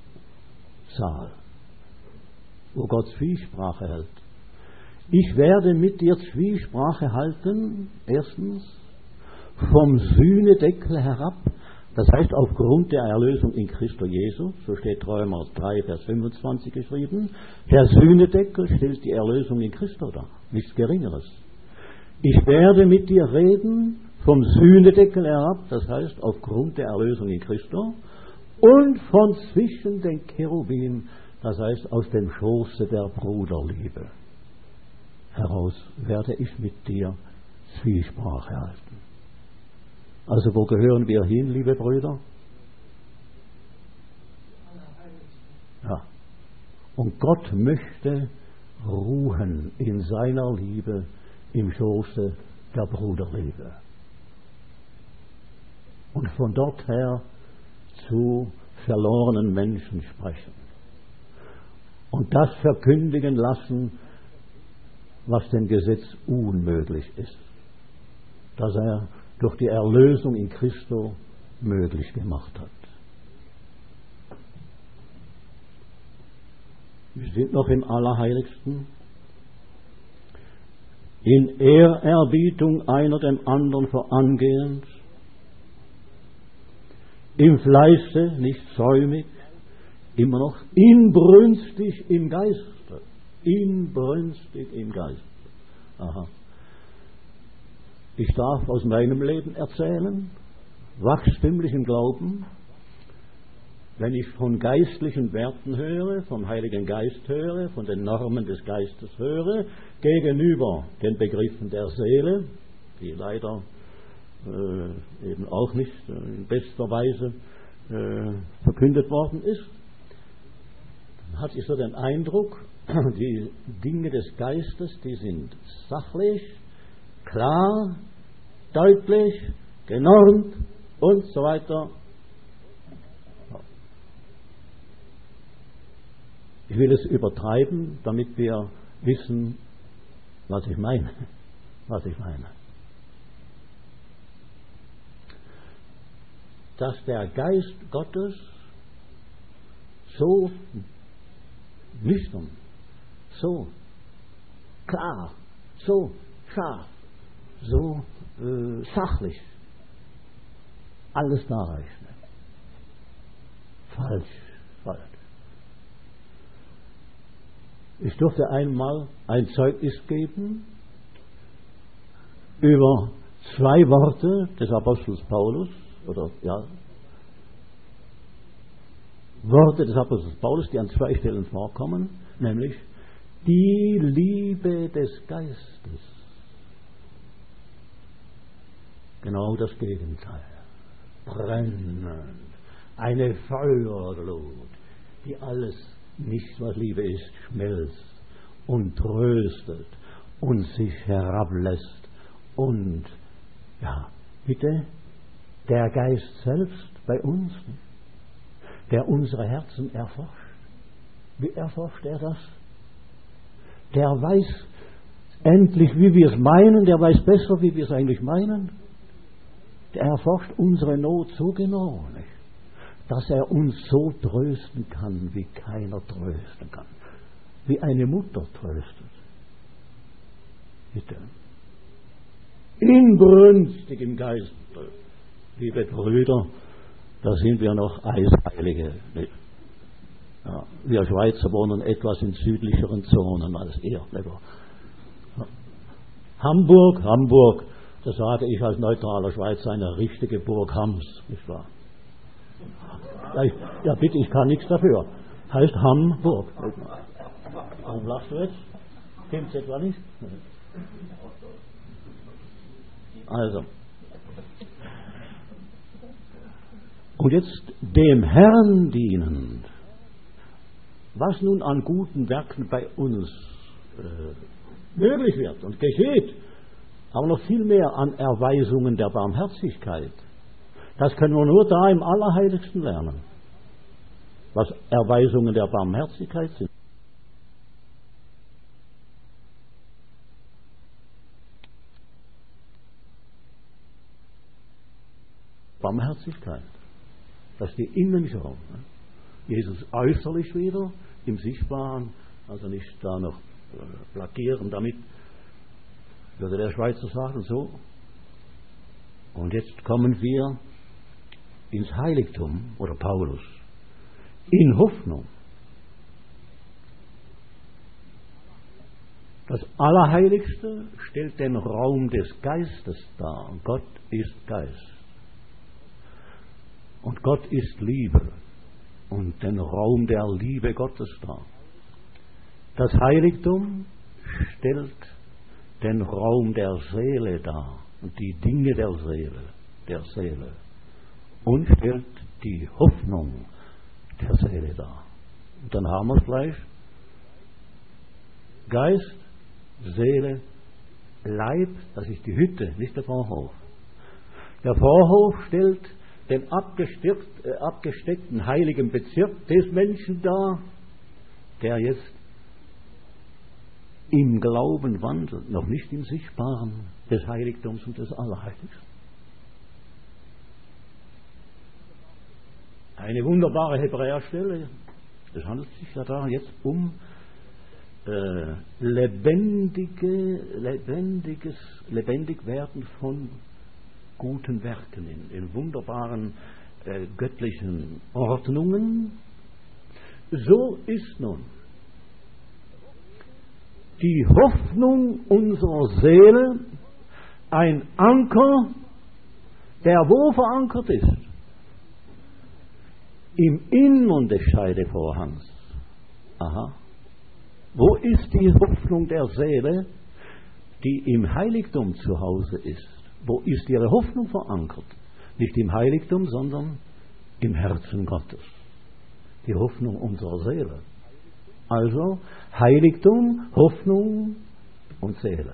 wo Gott Zwiesprache hält. Ich werde mit dir Zwiesprache halten, erstens, vom Sühnedeckel herab, das heißt aufgrund der Erlösung in Christo Jesu, so steht Römer 3, Vers 25 geschrieben, der Sühnedeckel stellt die Erlösung in Christo dar, nichts Geringeres. Ich werde mit dir reden vom Sühnedeckel herab, das heißt aufgrund der Erlösung in Christo, und von zwischen den Cherubim, das heißt aus dem Schoße der Bruderliebe heraus werde ich mit dir Zwiesprache halten. Also wo gehören wir hin, liebe Brüder? Ja. Und Gott möchte ruhen in seiner Liebe im Schoße der Bruderliebe. Und von dort her zu verlorenen Menschen sprechen. Und das verkündigen lassen, was dem Gesetz unmöglich ist. Dass er durch die Erlösung in Christo möglich gemacht hat. Wir sind noch im Allerheiligsten. In Ehrerbietung einer dem anderen vorangehend, im Fleiße, nicht säumig, immer noch inbrünstig im Geiste. Inbrünstig im Geiste. Aha. Ich darf aus meinem Leben erzählen, wachstümlichen Glauben, wenn ich von geistlichen Werten höre, vom Heiligen Geist höre, von den Normen des Geistes höre, gegenüber den Begriffen der Seele, die leider eben auch nicht in bester Weise verkündet worden ist, dann hatte ich so den Eindruck, die Dinge des Geistes, die sind sachlich, klar, deutlich, genormt und so weiter. Ich will es übertreiben, damit wir wissen, was ich meine. Was ich meine. Dass der Geist Gottes so nüchtern, so klar, so scharf, so sachlich alles darrechnet. Falsch. Ich durfte einmal ein Zeugnis geben über 2 Worte des Apostels Paulus, oder ja, Worte des Apostels Paulus, die an 2 Stellen vorkommen, nämlich die Liebe des Geistes. Genau das Gegenteil. Brennend. Eine Feuerglut, die alles Nichts, was Liebe ist, schmelzt und tröstet und sich herablässt. Und, ja, bitte, der Geist selbst bei uns, der unsere Herzen erforscht. Wie erforscht er das? Der weiß endlich, wie wir es meinen, der weiß besser, wie wir es eigentlich meinen. Der erforscht unsere Not so genau, nicht? Dass er uns so trösten kann, wie keiner trösten kann. Wie eine Mutter tröstet. Bitte. Inbrünstig im Geist, liebe Brüder, da sind wir noch Eisheilige. Nicht? Ja, wir Schweizer wohnen etwas in südlicheren Zonen als ihr. Ja. Hamburg, das sage ich als neutraler Schweizer, eine richtige Burg Hams, nicht wahr? Ja, bitte, ich kann nichts dafür. Heißt Hamburg. Warum lachst du jetzt? Stimmt's etwa nicht? Also. Und jetzt dem Herrn dienend. Was nun an guten Werken bei uns möglich wird und geschieht, aber noch viel mehr an Erweisungen der Barmherzigkeit. Das können wir nur da im Allerheiligsten lernen, was Erweisungen der Barmherzigkeit sind. Barmherzigkeit, das ist die Innenschau. Jesus äußerlich wieder, im Sichtbaren, also nicht da noch lackieren damit, würde der Schweizer sagen, so. Und jetzt kommen wir ins Heiligtum, oder Paulus, in Hoffnung. Das Allerheiligste stellt den Raum des Geistes dar. Und Gott ist Geist. Und Gott ist Liebe. Und den Raum der Liebe Gottes dar. Das Heiligtum stellt den Raum der Seele dar. Und die Dinge der Seele. Und stellt die Hoffnung der Seele dar. Und dann haben wir es gleich. Geist, Seele, Leib, das ist die Hütte, nicht der Vorhof. Der Vorhof stellt den abgesteckten heiligen Bezirk des Menschen dar, der jetzt im Glauben wandelt, noch nicht im Sichtbaren des Heiligtums und des Allerheiligsten. Eine wunderbare Hebräerstelle, es handelt sich ja da jetzt um lebendig werden von guten Werken in wunderbaren göttlichen Ordnungen. So ist nun die Hoffnung unserer Seele ein Anker, der wo verankert ist? Im Innern des Scheidevorhangs. Aha. Wo ist die Hoffnung der Seele, die im Heiligtum zu Hause ist? Wo ist ihre Hoffnung verankert? Nicht im Heiligtum, sondern im Herzen Gottes. Die Hoffnung unserer Seele. Also Heiligtum, Hoffnung und Seele.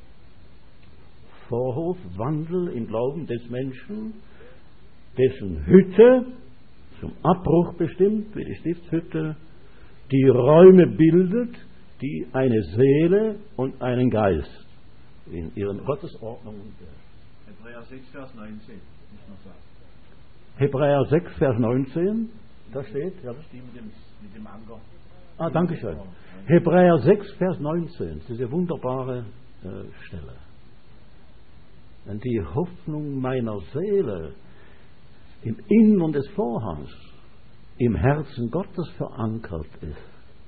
Vorhof, Wandel im Glauben des Menschen, dessen Hütte zum Abbruch bestimmt, wie die Stiftshütte, die Räume bildet, die eine Seele und einen Geist in ihren Gottesordnungen. Hebräer 6, Vers 19. Muss man sagen. Hebräer 6, Vers 19, da steht, ja. Das ist die mit dem Anker. Ah, danke schön. Hebräer 6, Vers 19, diese wunderbare Stelle. Wenn die Hoffnung meiner Seele im Innern des Vorhangs, im Herzen Gottes verankert ist,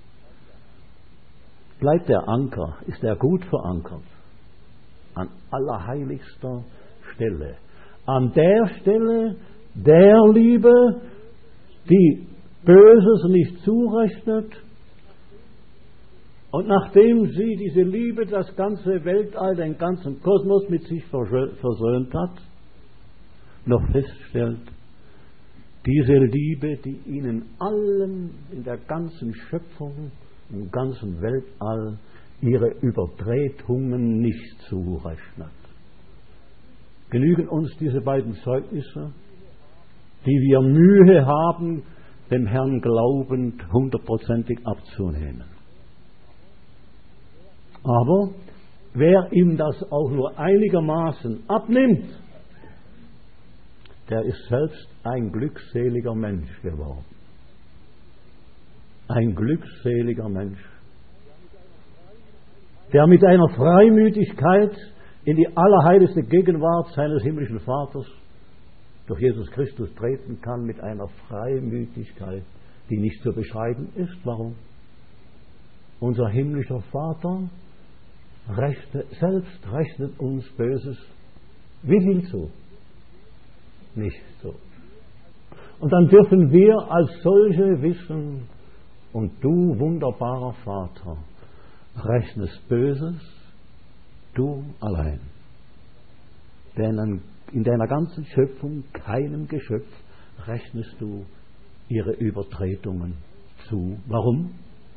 bleibt der Anker, ist er gut verankert, an allerheiligster Stelle, an der Stelle der Liebe, die Böses nicht zurechnet, und nachdem sie diese Liebe das ganze Weltall, den ganzen Kosmos mit sich versöhnt hat, noch feststellt, Diese Liebe, die ihnen allen in der ganzen Schöpfung, im ganzen Weltall ihre Übertretungen nicht zurechnet. Genügen uns diese beiden Zeugnisse, die wir Mühe haben, dem Herrn glaubend 100%ig abzunehmen. Aber wer ihm das auch nur einigermaßen abnimmt, der ist selbst ein glückseliger Mensch geworden. Ein glückseliger Mensch, der mit einer Freimütigkeit in die allerheiligste Gegenwart seines himmlischen Vaters durch Jesus Christus treten kann, mit einer Freimütigkeit, die nicht zu beschreiben ist. Warum? Unser himmlischer Vater selbst rechnet uns Böses wie viel zu? Nicht so. Und dann dürfen wir als solche wissen, und du, wunderbarer Vater, rechnest Böses, du allein. Denn in deiner ganzen Schöpfung, keinem Geschöpf, rechnest du ihre Übertretungen zu. Warum?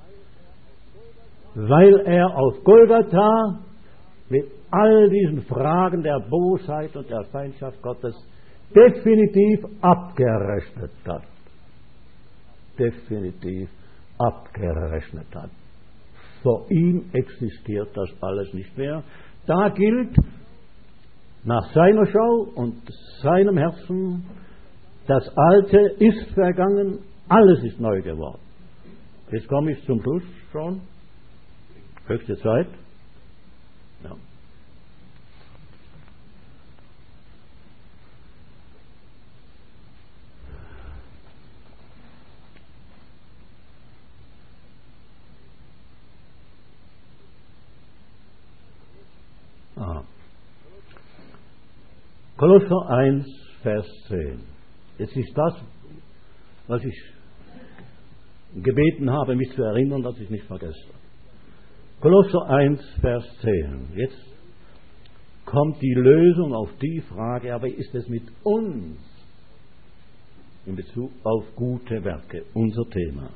Weil er auf Golgatha mit all diesen Fragen der Bosheit und der Feindschaft Gottes definitiv abgerechnet hat. Definitiv abgerechnet hat. Vor ihm existiert das alles nicht mehr. Da gilt nach seiner Schau und seinem Herzen, das Alte ist vergangen, alles ist neu geworden. Jetzt komme ich zum Schluss schon. Höchste Zeit. Ja. Kolosser 1, Vers 10. Jetzt ist das, was ich gebeten habe, mich zu erinnern, dass ich nicht vergesse. Kolosser 1, Vers 10. Jetzt kommt die Lösung auf die Frage, aber wie ist es mit uns in Bezug auf gute Werke, unser Thema?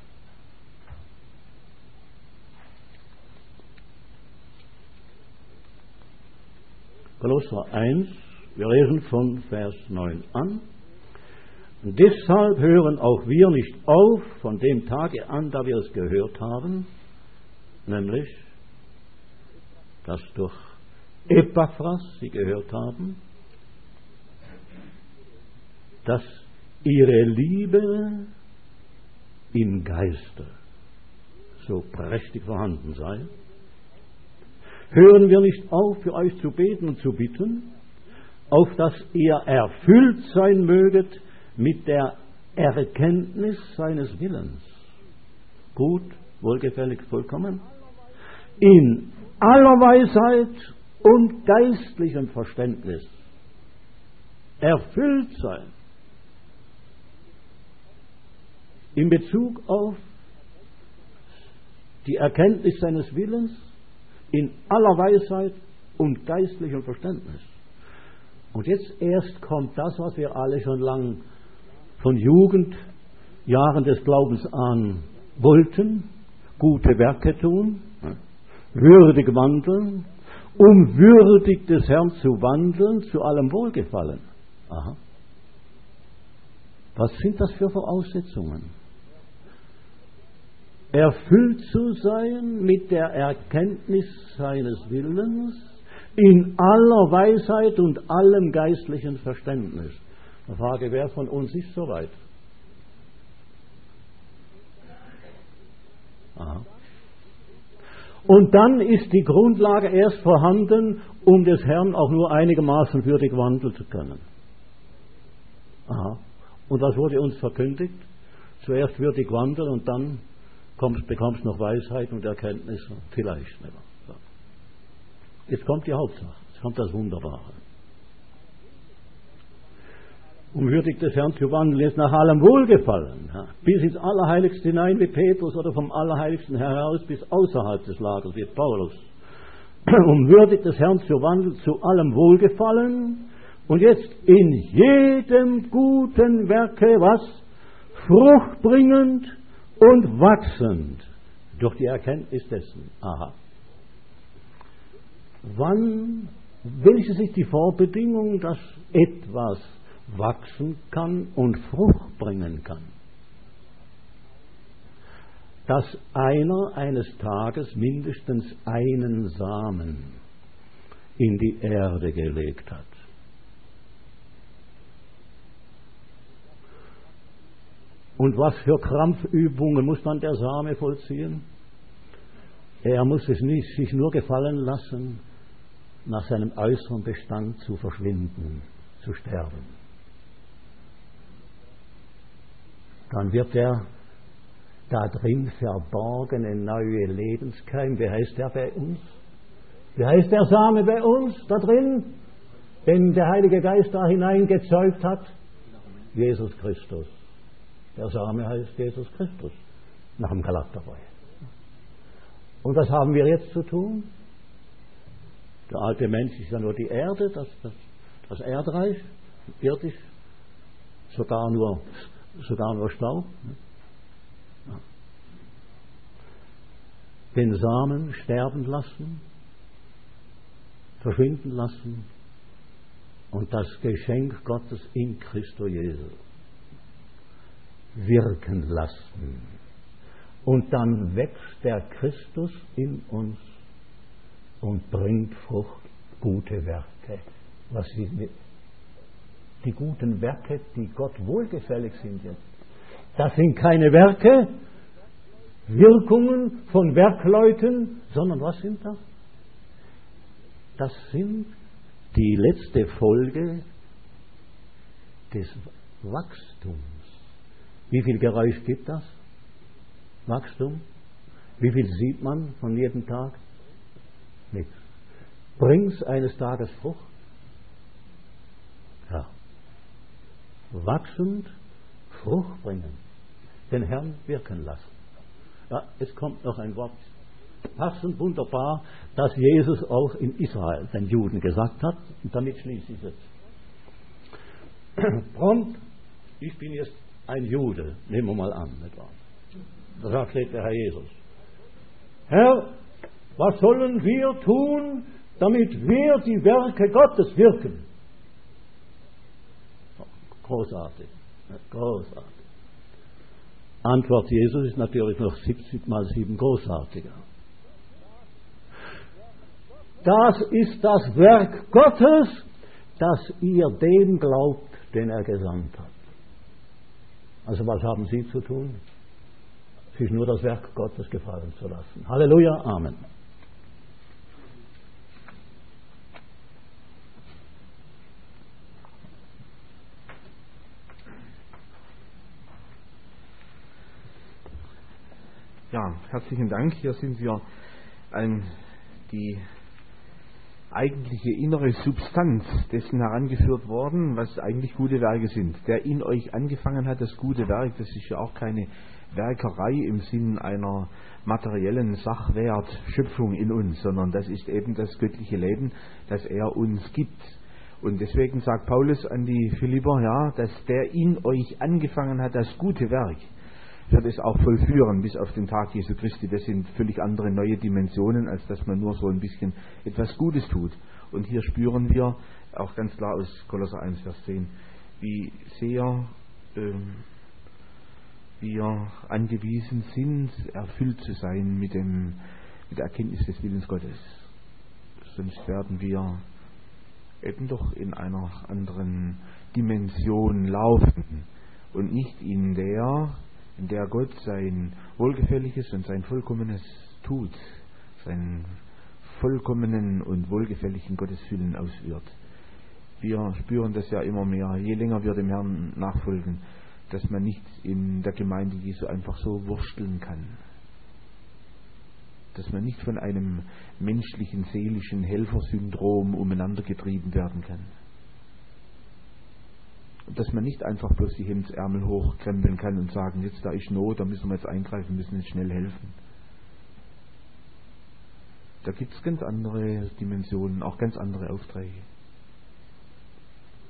Kolosser 1, wir lesen von Vers 9 an. Und deshalb hören auch wir nicht auf von dem Tage an, da wir es gehört haben, nämlich, dass durch Epaphras sie gehört haben, dass ihre Liebe im Geiste so prächtig vorhanden sei. Hören wir nicht auf, für euch zu beten und zu bitten, auf dass ihr erfüllt sein möget mit der Erkenntnis seines Willens. Gut, wohlgefällig, vollkommen. In aller Weisheit und geistlichem Verständnis. Erfüllt sein. In Bezug auf die Erkenntnis seines Willens, in aller Weisheit und geistlichem Verständnis. Und jetzt erst kommt das, was wir alle schon lang von Jugendjahren des Glaubens an wollten, gute Werke tun, würdig wandeln, um würdig des Herrn zu wandeln, zu allem Wohlgefallen. Aha. Was sind das für Voraussetzungen? Erfüllt zu sein mit der Erkenntnis seines Willens, in aller Weisheit und allem geistlichen Verständnis. Die Frage, wer von uns ist soweit? Aha. Und dann ist die Grundlage erst vorhanden, um des Herrn auch nur einigermaßen würdig wandeln zu können. Aha. Und was wurde uns verkündigt? Zuerst würdig wandeln und dann bekommst noch Weisheit und Erkenntnis, vielleicht schneller. So. Jetzt kommt die Hauptsache, jetzt kommt das Wunderbare. Um würdig des Herrn zu wandeln, jetzt nach allem Wohlgefallen, ja, bis ins Allerheiligste hinein wie Petrus oder vom Allerheiligsten heraus bis außerhalb des Lagers wie Paulus. Um würdig des Herrn zu wandeln, zu allem Wohlgefallen, Und jetzt in jedem guten Werke, was? Fruchtbringend und wachsend durch die Erkenntnis dessen. Aha. Welches ist die Vorbedingung, dass etwas wachsen kann und Frucht bringen kann? Dass einer eines Tages mindestens einen Samen in die Erde gelegt hat. Und was für Krampfübungen muss dann der Same vollziehen? Er muss es nicht sich nur gefallen lassen, nach seinem äußeren Bestand zu verschwinden, zu sterben. Dann wird der da drin verborgene neue Lebenskeim, wie heißt der bei uns? Wie heißt der Same bei uns da drin, den der Heilige Geist da hineingezeugt hat? Jesus Christus. Der Same heißt Jesus Christus, nach dem Galaterbrief. Und was haben wir jetzt zu tun? Der alte Mensch ist ja nur die Erde, das Erdreich, irdisch, sogar nur Staub. Ja. Den Samen sterben lassen, verschwinden lassen und das Geschenk Gottes in Christo Jesu wirken lassen. Und dann wächst der Christus in uns und bringt Frucht, gute Werke. Die guten Werke, die Gott wohlgefällig sind jetzt. Das sind keine Werke, Wirkungen von Werkleuten, sondern was sind das? Das sind die letzte Folge des Wachstums. Wie viel Geräusch gibt das? Wachstum? Wie viel sieht man von jedem Tag? Nichts. Bringt's eines Tages Frucht? Ja. Wachsend, Frucht bringen. Den Herrn wirken lassen. Ja, es kommt noch ein Wort. Passend wunderbar, dass Jesus auch in Israel den Juden gesagt hat. Und damit schließe ich jetzt. Prompt, ich bin jetzt ein Jude, nehmen wir mal an, nicht wahr? Da sagt der Herr Jesus: Herr, was sollen wir tun, damit wir die Werke Gottes wirken? Großartig, großartig. Antwort Jesus ist natürlich noch 70 mal 7 großartiger. Das ist das Werk Gottes, dass ihr dem glaubt, den er gesandt hat. Also was haben Sie zu tun? Es ist nur das Werk Gottes gefallen zu lassen. Halleluja, Amen. Ja, herzlichen Dank. Hier sind wir an die eigentliche innere Substanz dessen herangeführt worden, was eigentlich gute Werke sind. Der in euch angefangen hat, das gute Werk, das ist ja auch keine Werkerei im Sinn einer materiellen Sachwertschöpfung in uns, sondern das ist eben das göttliche Leben, das er uns gibt. Und deswegen sagt Paulus an die Philipper, ja, dass der in euch angefangen hat, das gute Werk, wird es auch vollführen bis auf den Tag Jesu Christi. Das sind völlig andere neue Dimensionen, als dass man nur so ein bisschen etwas Gutes tut. Und hier spüren wir auch ganz klar aus Kolosser 1, Vers 10, wie sehr wir angewiesen sind, erfüllt zu sein mit der Erkenntnis des Willens Gottes. Sonst werden wir eben doch in einer anderen Dimension laufen und nicht in der Gott sein Wohlgefälliges und sein Vollkommenes tut, seinen vollkommenen und wohlgefälligen Gotteswillen ausführt. Wir spüren das ja immer mehr, je länger wir dem Herrn nachfolgen, dass man nicht in der Gemeinde Jesu einfach so wursteln kann. Dass man nicht von einem menschlichen, seelischen Helfersyndrom umeinander getrieben werden kann. Dass man nicht einfach bloß die Hemdsärmel hochkrempeln kann und sagen, jetzt da ist Not, da müssen wir jetzt eingreifen, müssen jetzt schnell helfen. Da gibt es ganz andere Dimensionen, auch ganz andere Aufträge.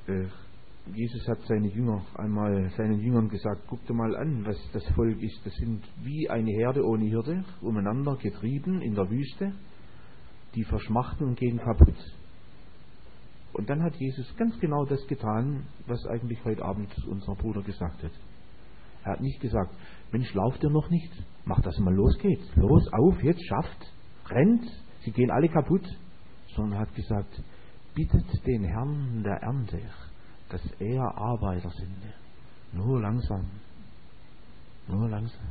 Jesus hat seinen Jüngern gesagt, guckt mal an, was das Volk ist. Das sind wie eine Herde ohne Hirte, umeinander getrieben in der Wüste, die verschmachten und gehen kaputt. Und dann hat Jesus ganz genau das getan, was eigentlich heute Abend unser Bruder gesagt hat. Er hat nicht gesagt, Mensch, lauft ihr noch nicht? Macht, dass mal losgeht. Los, auf, jetzt, schafft, rennt, sie gehen alle kaputt. Sondern er hat gesagt, bittet den Herrn der Ernte, dass er Arbeiter sende. Nur langsam. Nur langsam.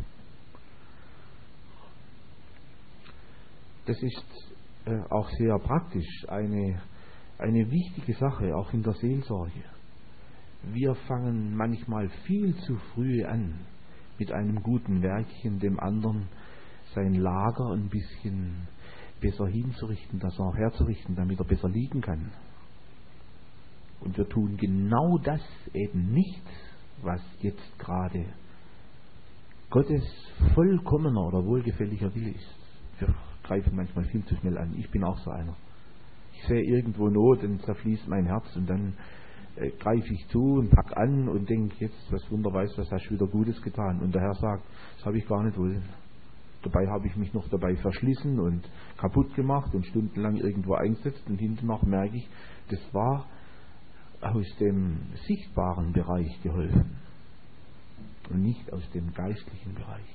Das ist auch sehr praktisch, eine wichtige Sache, auch in der Seelsorge. Wir fangen manchmal viel zu früh an, mit einem guten Werkchen dem anderen sein Lager ein bisschen besser hinzurichten, das auch herzurichten, damit er besser liegen kann. Und wir tun genau das eben nicht, was jetzt gerade Gottes vollkommener oder wohlgefälliger Wille ist. Wir greifen manchmal viel zu schnell an. Ich bin auch so einer. Ich sehe irgendwo Not und zerfließt mein Herz und dann greife ich zu und pack an und denke, jetzt, was Wunder weiß, was hast du wieder Gutes getan. Und der Herr sagt, das habe ich gar nicht wollen. Dabei habe ich mich noch dabei verschlissen und kaputt gemacht und stundenlang irgendwo eingesetzt und hinterher merke ich, das war aus dem sichtbaren Bereich geholfen und nicht aus dem geistlichen Bereich.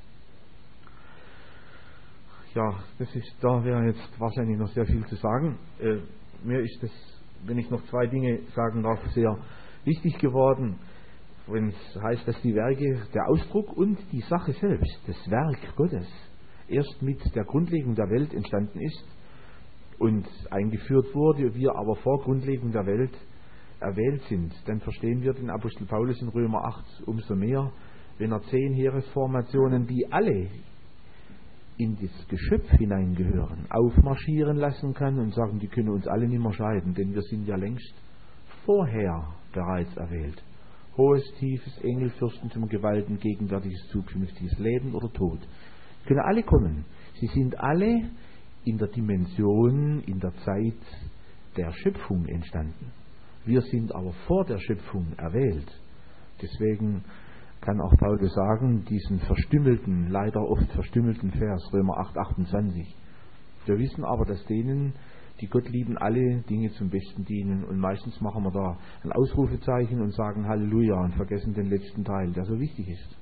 Ja, da wäre jetzt wahrscheinlich noch sehr viel zu sagen. Mir ist das, wenn ich noch zwei Dinge sagen darf, sehr wichtig geworden, wenn es heißt, dass die Werke, der Ausdruck und die Sache selbst, das Werk Gottes, erst mit der Grundlegung der Welt entstanden ist und eingeführt wurde, wir aber vor Grundlegung der Welt erwählt sind, dann verstehen wir den Apostel Paulus in Römer 8 umso mehr, wenn er 10 Heeresformationen, die alle in das Geschöpf hineingehören, aufmarschieren lassen kann und sagen, die können uns alle nicht mehr scheiden, denn wir sind ja längst vorher bereits erwählt. Hohes, tiefes, Engel, Fürstentum, Gewalten, gegenwärtiges, zukünftiges, Leben oder Tod. Können alle kommen. Sie sind alle in der Dimension, in der Zeit der Schöpfung entstanden. Wir sind aber vor der Schöpfung erwählt. Deswegen kann auch Paulus sagen, diesen verstümmelten, leider oft verstümmelten Vers, Römer 8, 28. Wir wissen aber, dass denen, die Gott lieben, alle Dinge zum Besten dienen. Und meistens machen wir da ein Ausrufezeichen und sagen Halleluja und vergessen den letzten Teil, der so wichtig ist.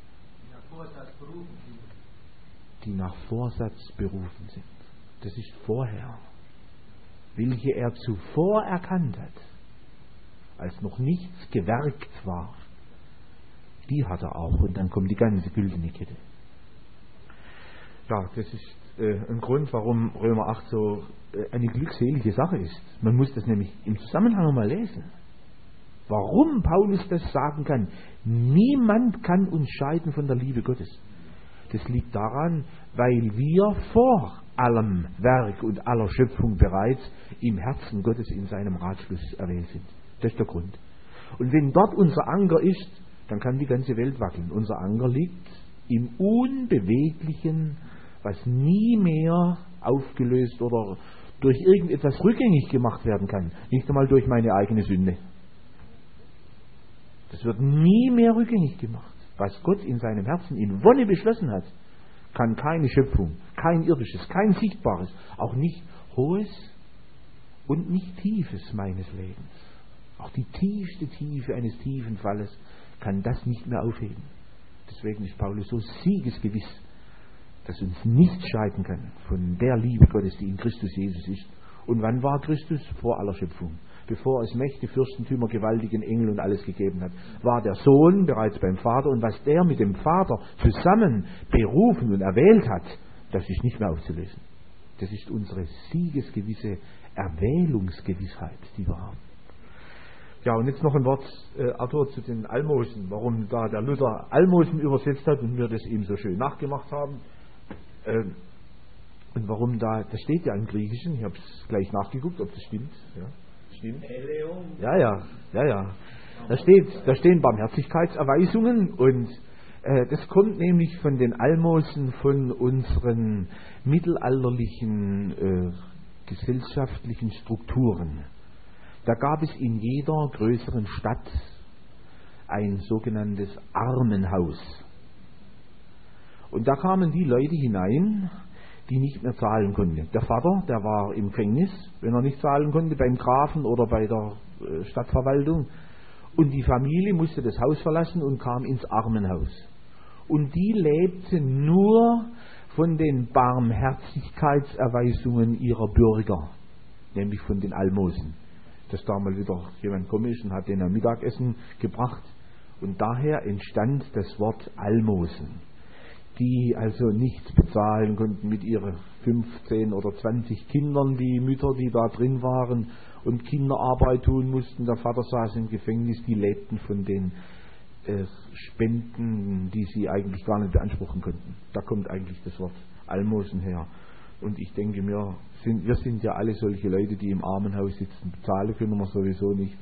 Die nach Vorsatz berufen sind. Das ist vorher. Welche er zuvor erkannt hat, als noch nichts gewerkt war, die hat er auch. Und dann kommt die ganze güldene Kette. Ja, das ist ein Grund, warum Römer 8 so eine glückselige Sache ist. Man muss das nämlich im Zusammenhang mal lesen. Warum Paulus das sagen kann. Niemand kann uns scheiden von der Liebe Gottes. Das liegt daran, weil wir vor allem Werk und aller Schöpfung bereits im Herzen Gottes in seinem Ratschluss erwählt sind. Das ist der Grund. Und wenn dort unser Anker ist, dann kann die ganze Welt wackeln. Unser Anker liegt im Unbeweglichen, was nie mehr aufgelöst oder durch irgendetwas rückgängig gemacht werden kann. Nicht einmal durch meine eigene Sünde. Das wird nie mehr rückgängig gemacht. Was Gott in seinem Herzen in Wonne beschlossen hat, kann keine Schöpfung, kein Irdisches, kein Sichtbares, auch nicht Hohes und nicht Tiefes meines Lebens. Auch die tiefste Tiefe eines tiefen Falles kann das nicht mehr aufheben. Deswegen ist Paulus so siegesgewiss, dass uns nichts scheiden kann von der Liebe Gottes, die in Christus Jesus ist. Und wann war Christus? Vor aller Schöpfung. Bevor es Mächte, Fürstentümer, gewaltigen Engel und alles gegeben hat, war der Sohn bereits beim Vater. Und was der mit dem Vater zusammen berufen und erwählt hat, das ist nicht mehr aufzulösen. Das ist unsere siegesgewisse Erwählungsgewissheit, die wir haben. Ja, und jetzt noch ein Wort, Arthur, zu den Almosen. Warum da der Luther Almosen übersetzt hat und wir das ihm so schön nachgemacht haben. Und warum das steht ja im Griechischen, ich habe es gleich nachgeguckt, ob das stimmt. Ja, stimmt. Ja. Da stehen Barmherzigkeitserweisungen und das kommt nämlich von den Almosen von unseren mittelalterlichen gesellschaftlichen Strukturen. Da gab es in jeder größeren Stadt ein sogenanntes Armenhaus. Und da kamen die Leute hinein, die nicht mehr zahlen konnten. Der Vater, der war im Gefängnis, wenn er nicht zahlen konnte, beim Grafen oder bei der Stadtverwaltung. Und die Familie musste das Haus verlassen und kam ins Armenhaus. Und die lebten nur von den Barmherzigkeitserweisungen ihrer Bürger, nämlich von den Almosen. Dass da mal wieder jemand gekommen ist und hat denen ein Mittagessen gebracht. Und daher entstand das Wort Almosen, die also nichts bezahlen konnten mit ihren 15 oder 20 Kindern, die Mütter, die da drin waren und Kinderarbeit tun mussten. Der Vater saß im Gefängnis, die lebten von den Spenden, die sie eigentlich gar nicht beanspruchen konnten. Da kommt eigentlich das Wort Almosen her. Und ich denke mir, wir sind ja alle solche Leute, die im Armenhaus sitzen. Bezahlen können wir sowieso nichts.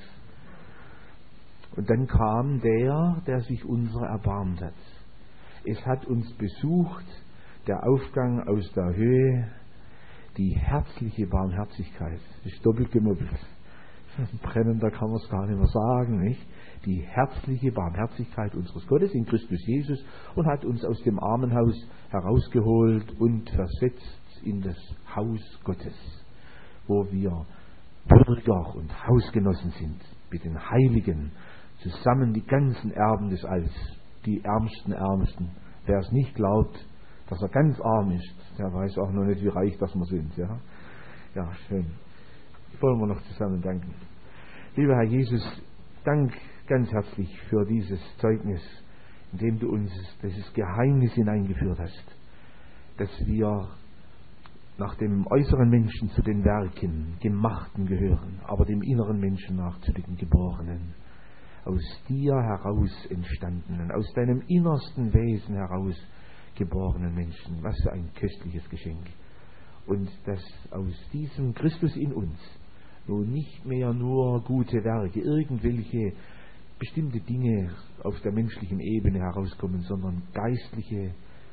Und dann kam der sich unserer erbarmt hat. Es hat uns besucht, der Aufgang aus der Höhe, die herzliche Barmherzigkeit. Das ist doppelt gemoppelt. Brennender kann man es gar nicht mehr sagen, nicht? Die herzliche Barmherzigkeit unseres Gottes in Christus Jesus und hat uns aus dem Armenhaus herausgeholt und versetzt in das Haus Gottes, wo wir Bürger und Hausgenossen sind, mit den Heiligen, zusammen die ganzen Erben des Alls, die Ärmsten. Wer es nicht glaubt, dass er ganz arm ist, der weiß auch noch nicht, wie reich das wir sind. Ja, schön. Wollen wir noch zusammen danken. Lieber Herr Jesus, dank ganz herzlich für dieses Zeugnis, in dem du uns dieses Geheimnis hineingeführt hast, dass wir nach dem äußeren Menschen zu den Werken, Gemachten gehören, aber dem inneren Menschen nach zu den Geborenen, aus dir heraus entstandenen, aus deinem innersten Wesen heraus geborenen Menschen. Was für ein köstliches Geschenk. Und dass aus diesem Christus in uns nun nicht mehr nur gute Werke, irgendwelche bestimmte Dinge auf der menschlichen Ebene herauskommen, sondern geistliche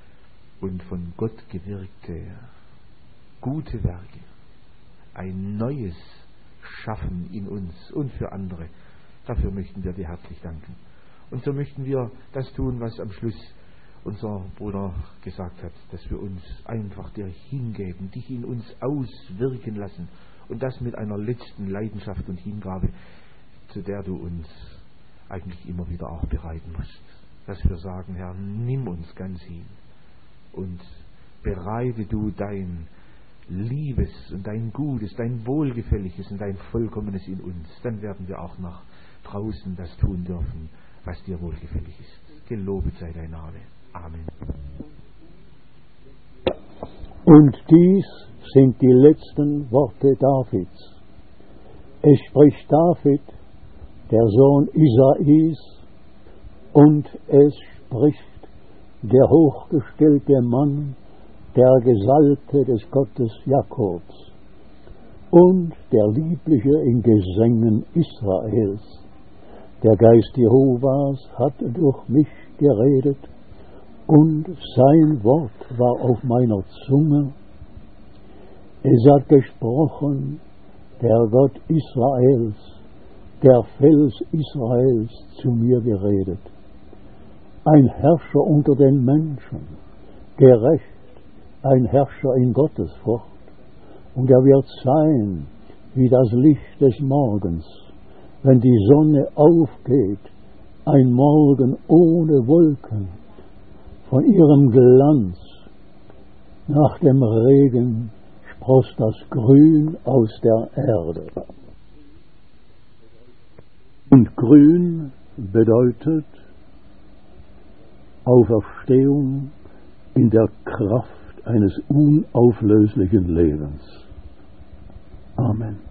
und von Gott gewirkte gute Werke, ein neues Schaffen in uns und für andere. Dafür möchten wir dir herzlich danken. Und so möchten wir das tun, was am Schluss unser Bruder gesagt hat, dass wir uns einfach dir hingeben, dich in uns auswirken lassen und das mit einer letzten Leidenschaft und Hingabe, zu der du uns eigentlich immer wieder auch bereiten musst. Dass wir sagen, Herr, nimm uns ganz hin und bereite du dein Liebes und dein Gutes, dein Wohlgefälliges und dein Vollkommenes in uns. Dann werden wir auch nach draußen das tun dürfen, was dir wohlgefällig ist. Gelobet sei dein Name. Amen. Und dies sind die letzten Worte Davids. Es spricht David, der Sohn Isais, und es spricht der hochgestellte Mann, der Gesalbte des Gottes Jakobs und der Liebliche in Gesängen Israels. Der Geist Jehovas hat durch mich geredet und sein Wort war auf meiner Zunge. Es hat gesprochen, der Gott Israels, der Fels Israels zu mir geredet. Ein Herrscher unter den Menschen, gerecht, ein Herrscher in Gottesfurcht. Und er wird sein wie das Licht des Morgens, wenn die Sonne aufgeht, ein Morgen ohne Wolken. Von ihrem Glanz nach dem Regen spross das Grün aus der Erde. Und grün bedeutet Auferstehung in der Kraft eines unauflöslichen Lebens. Amen.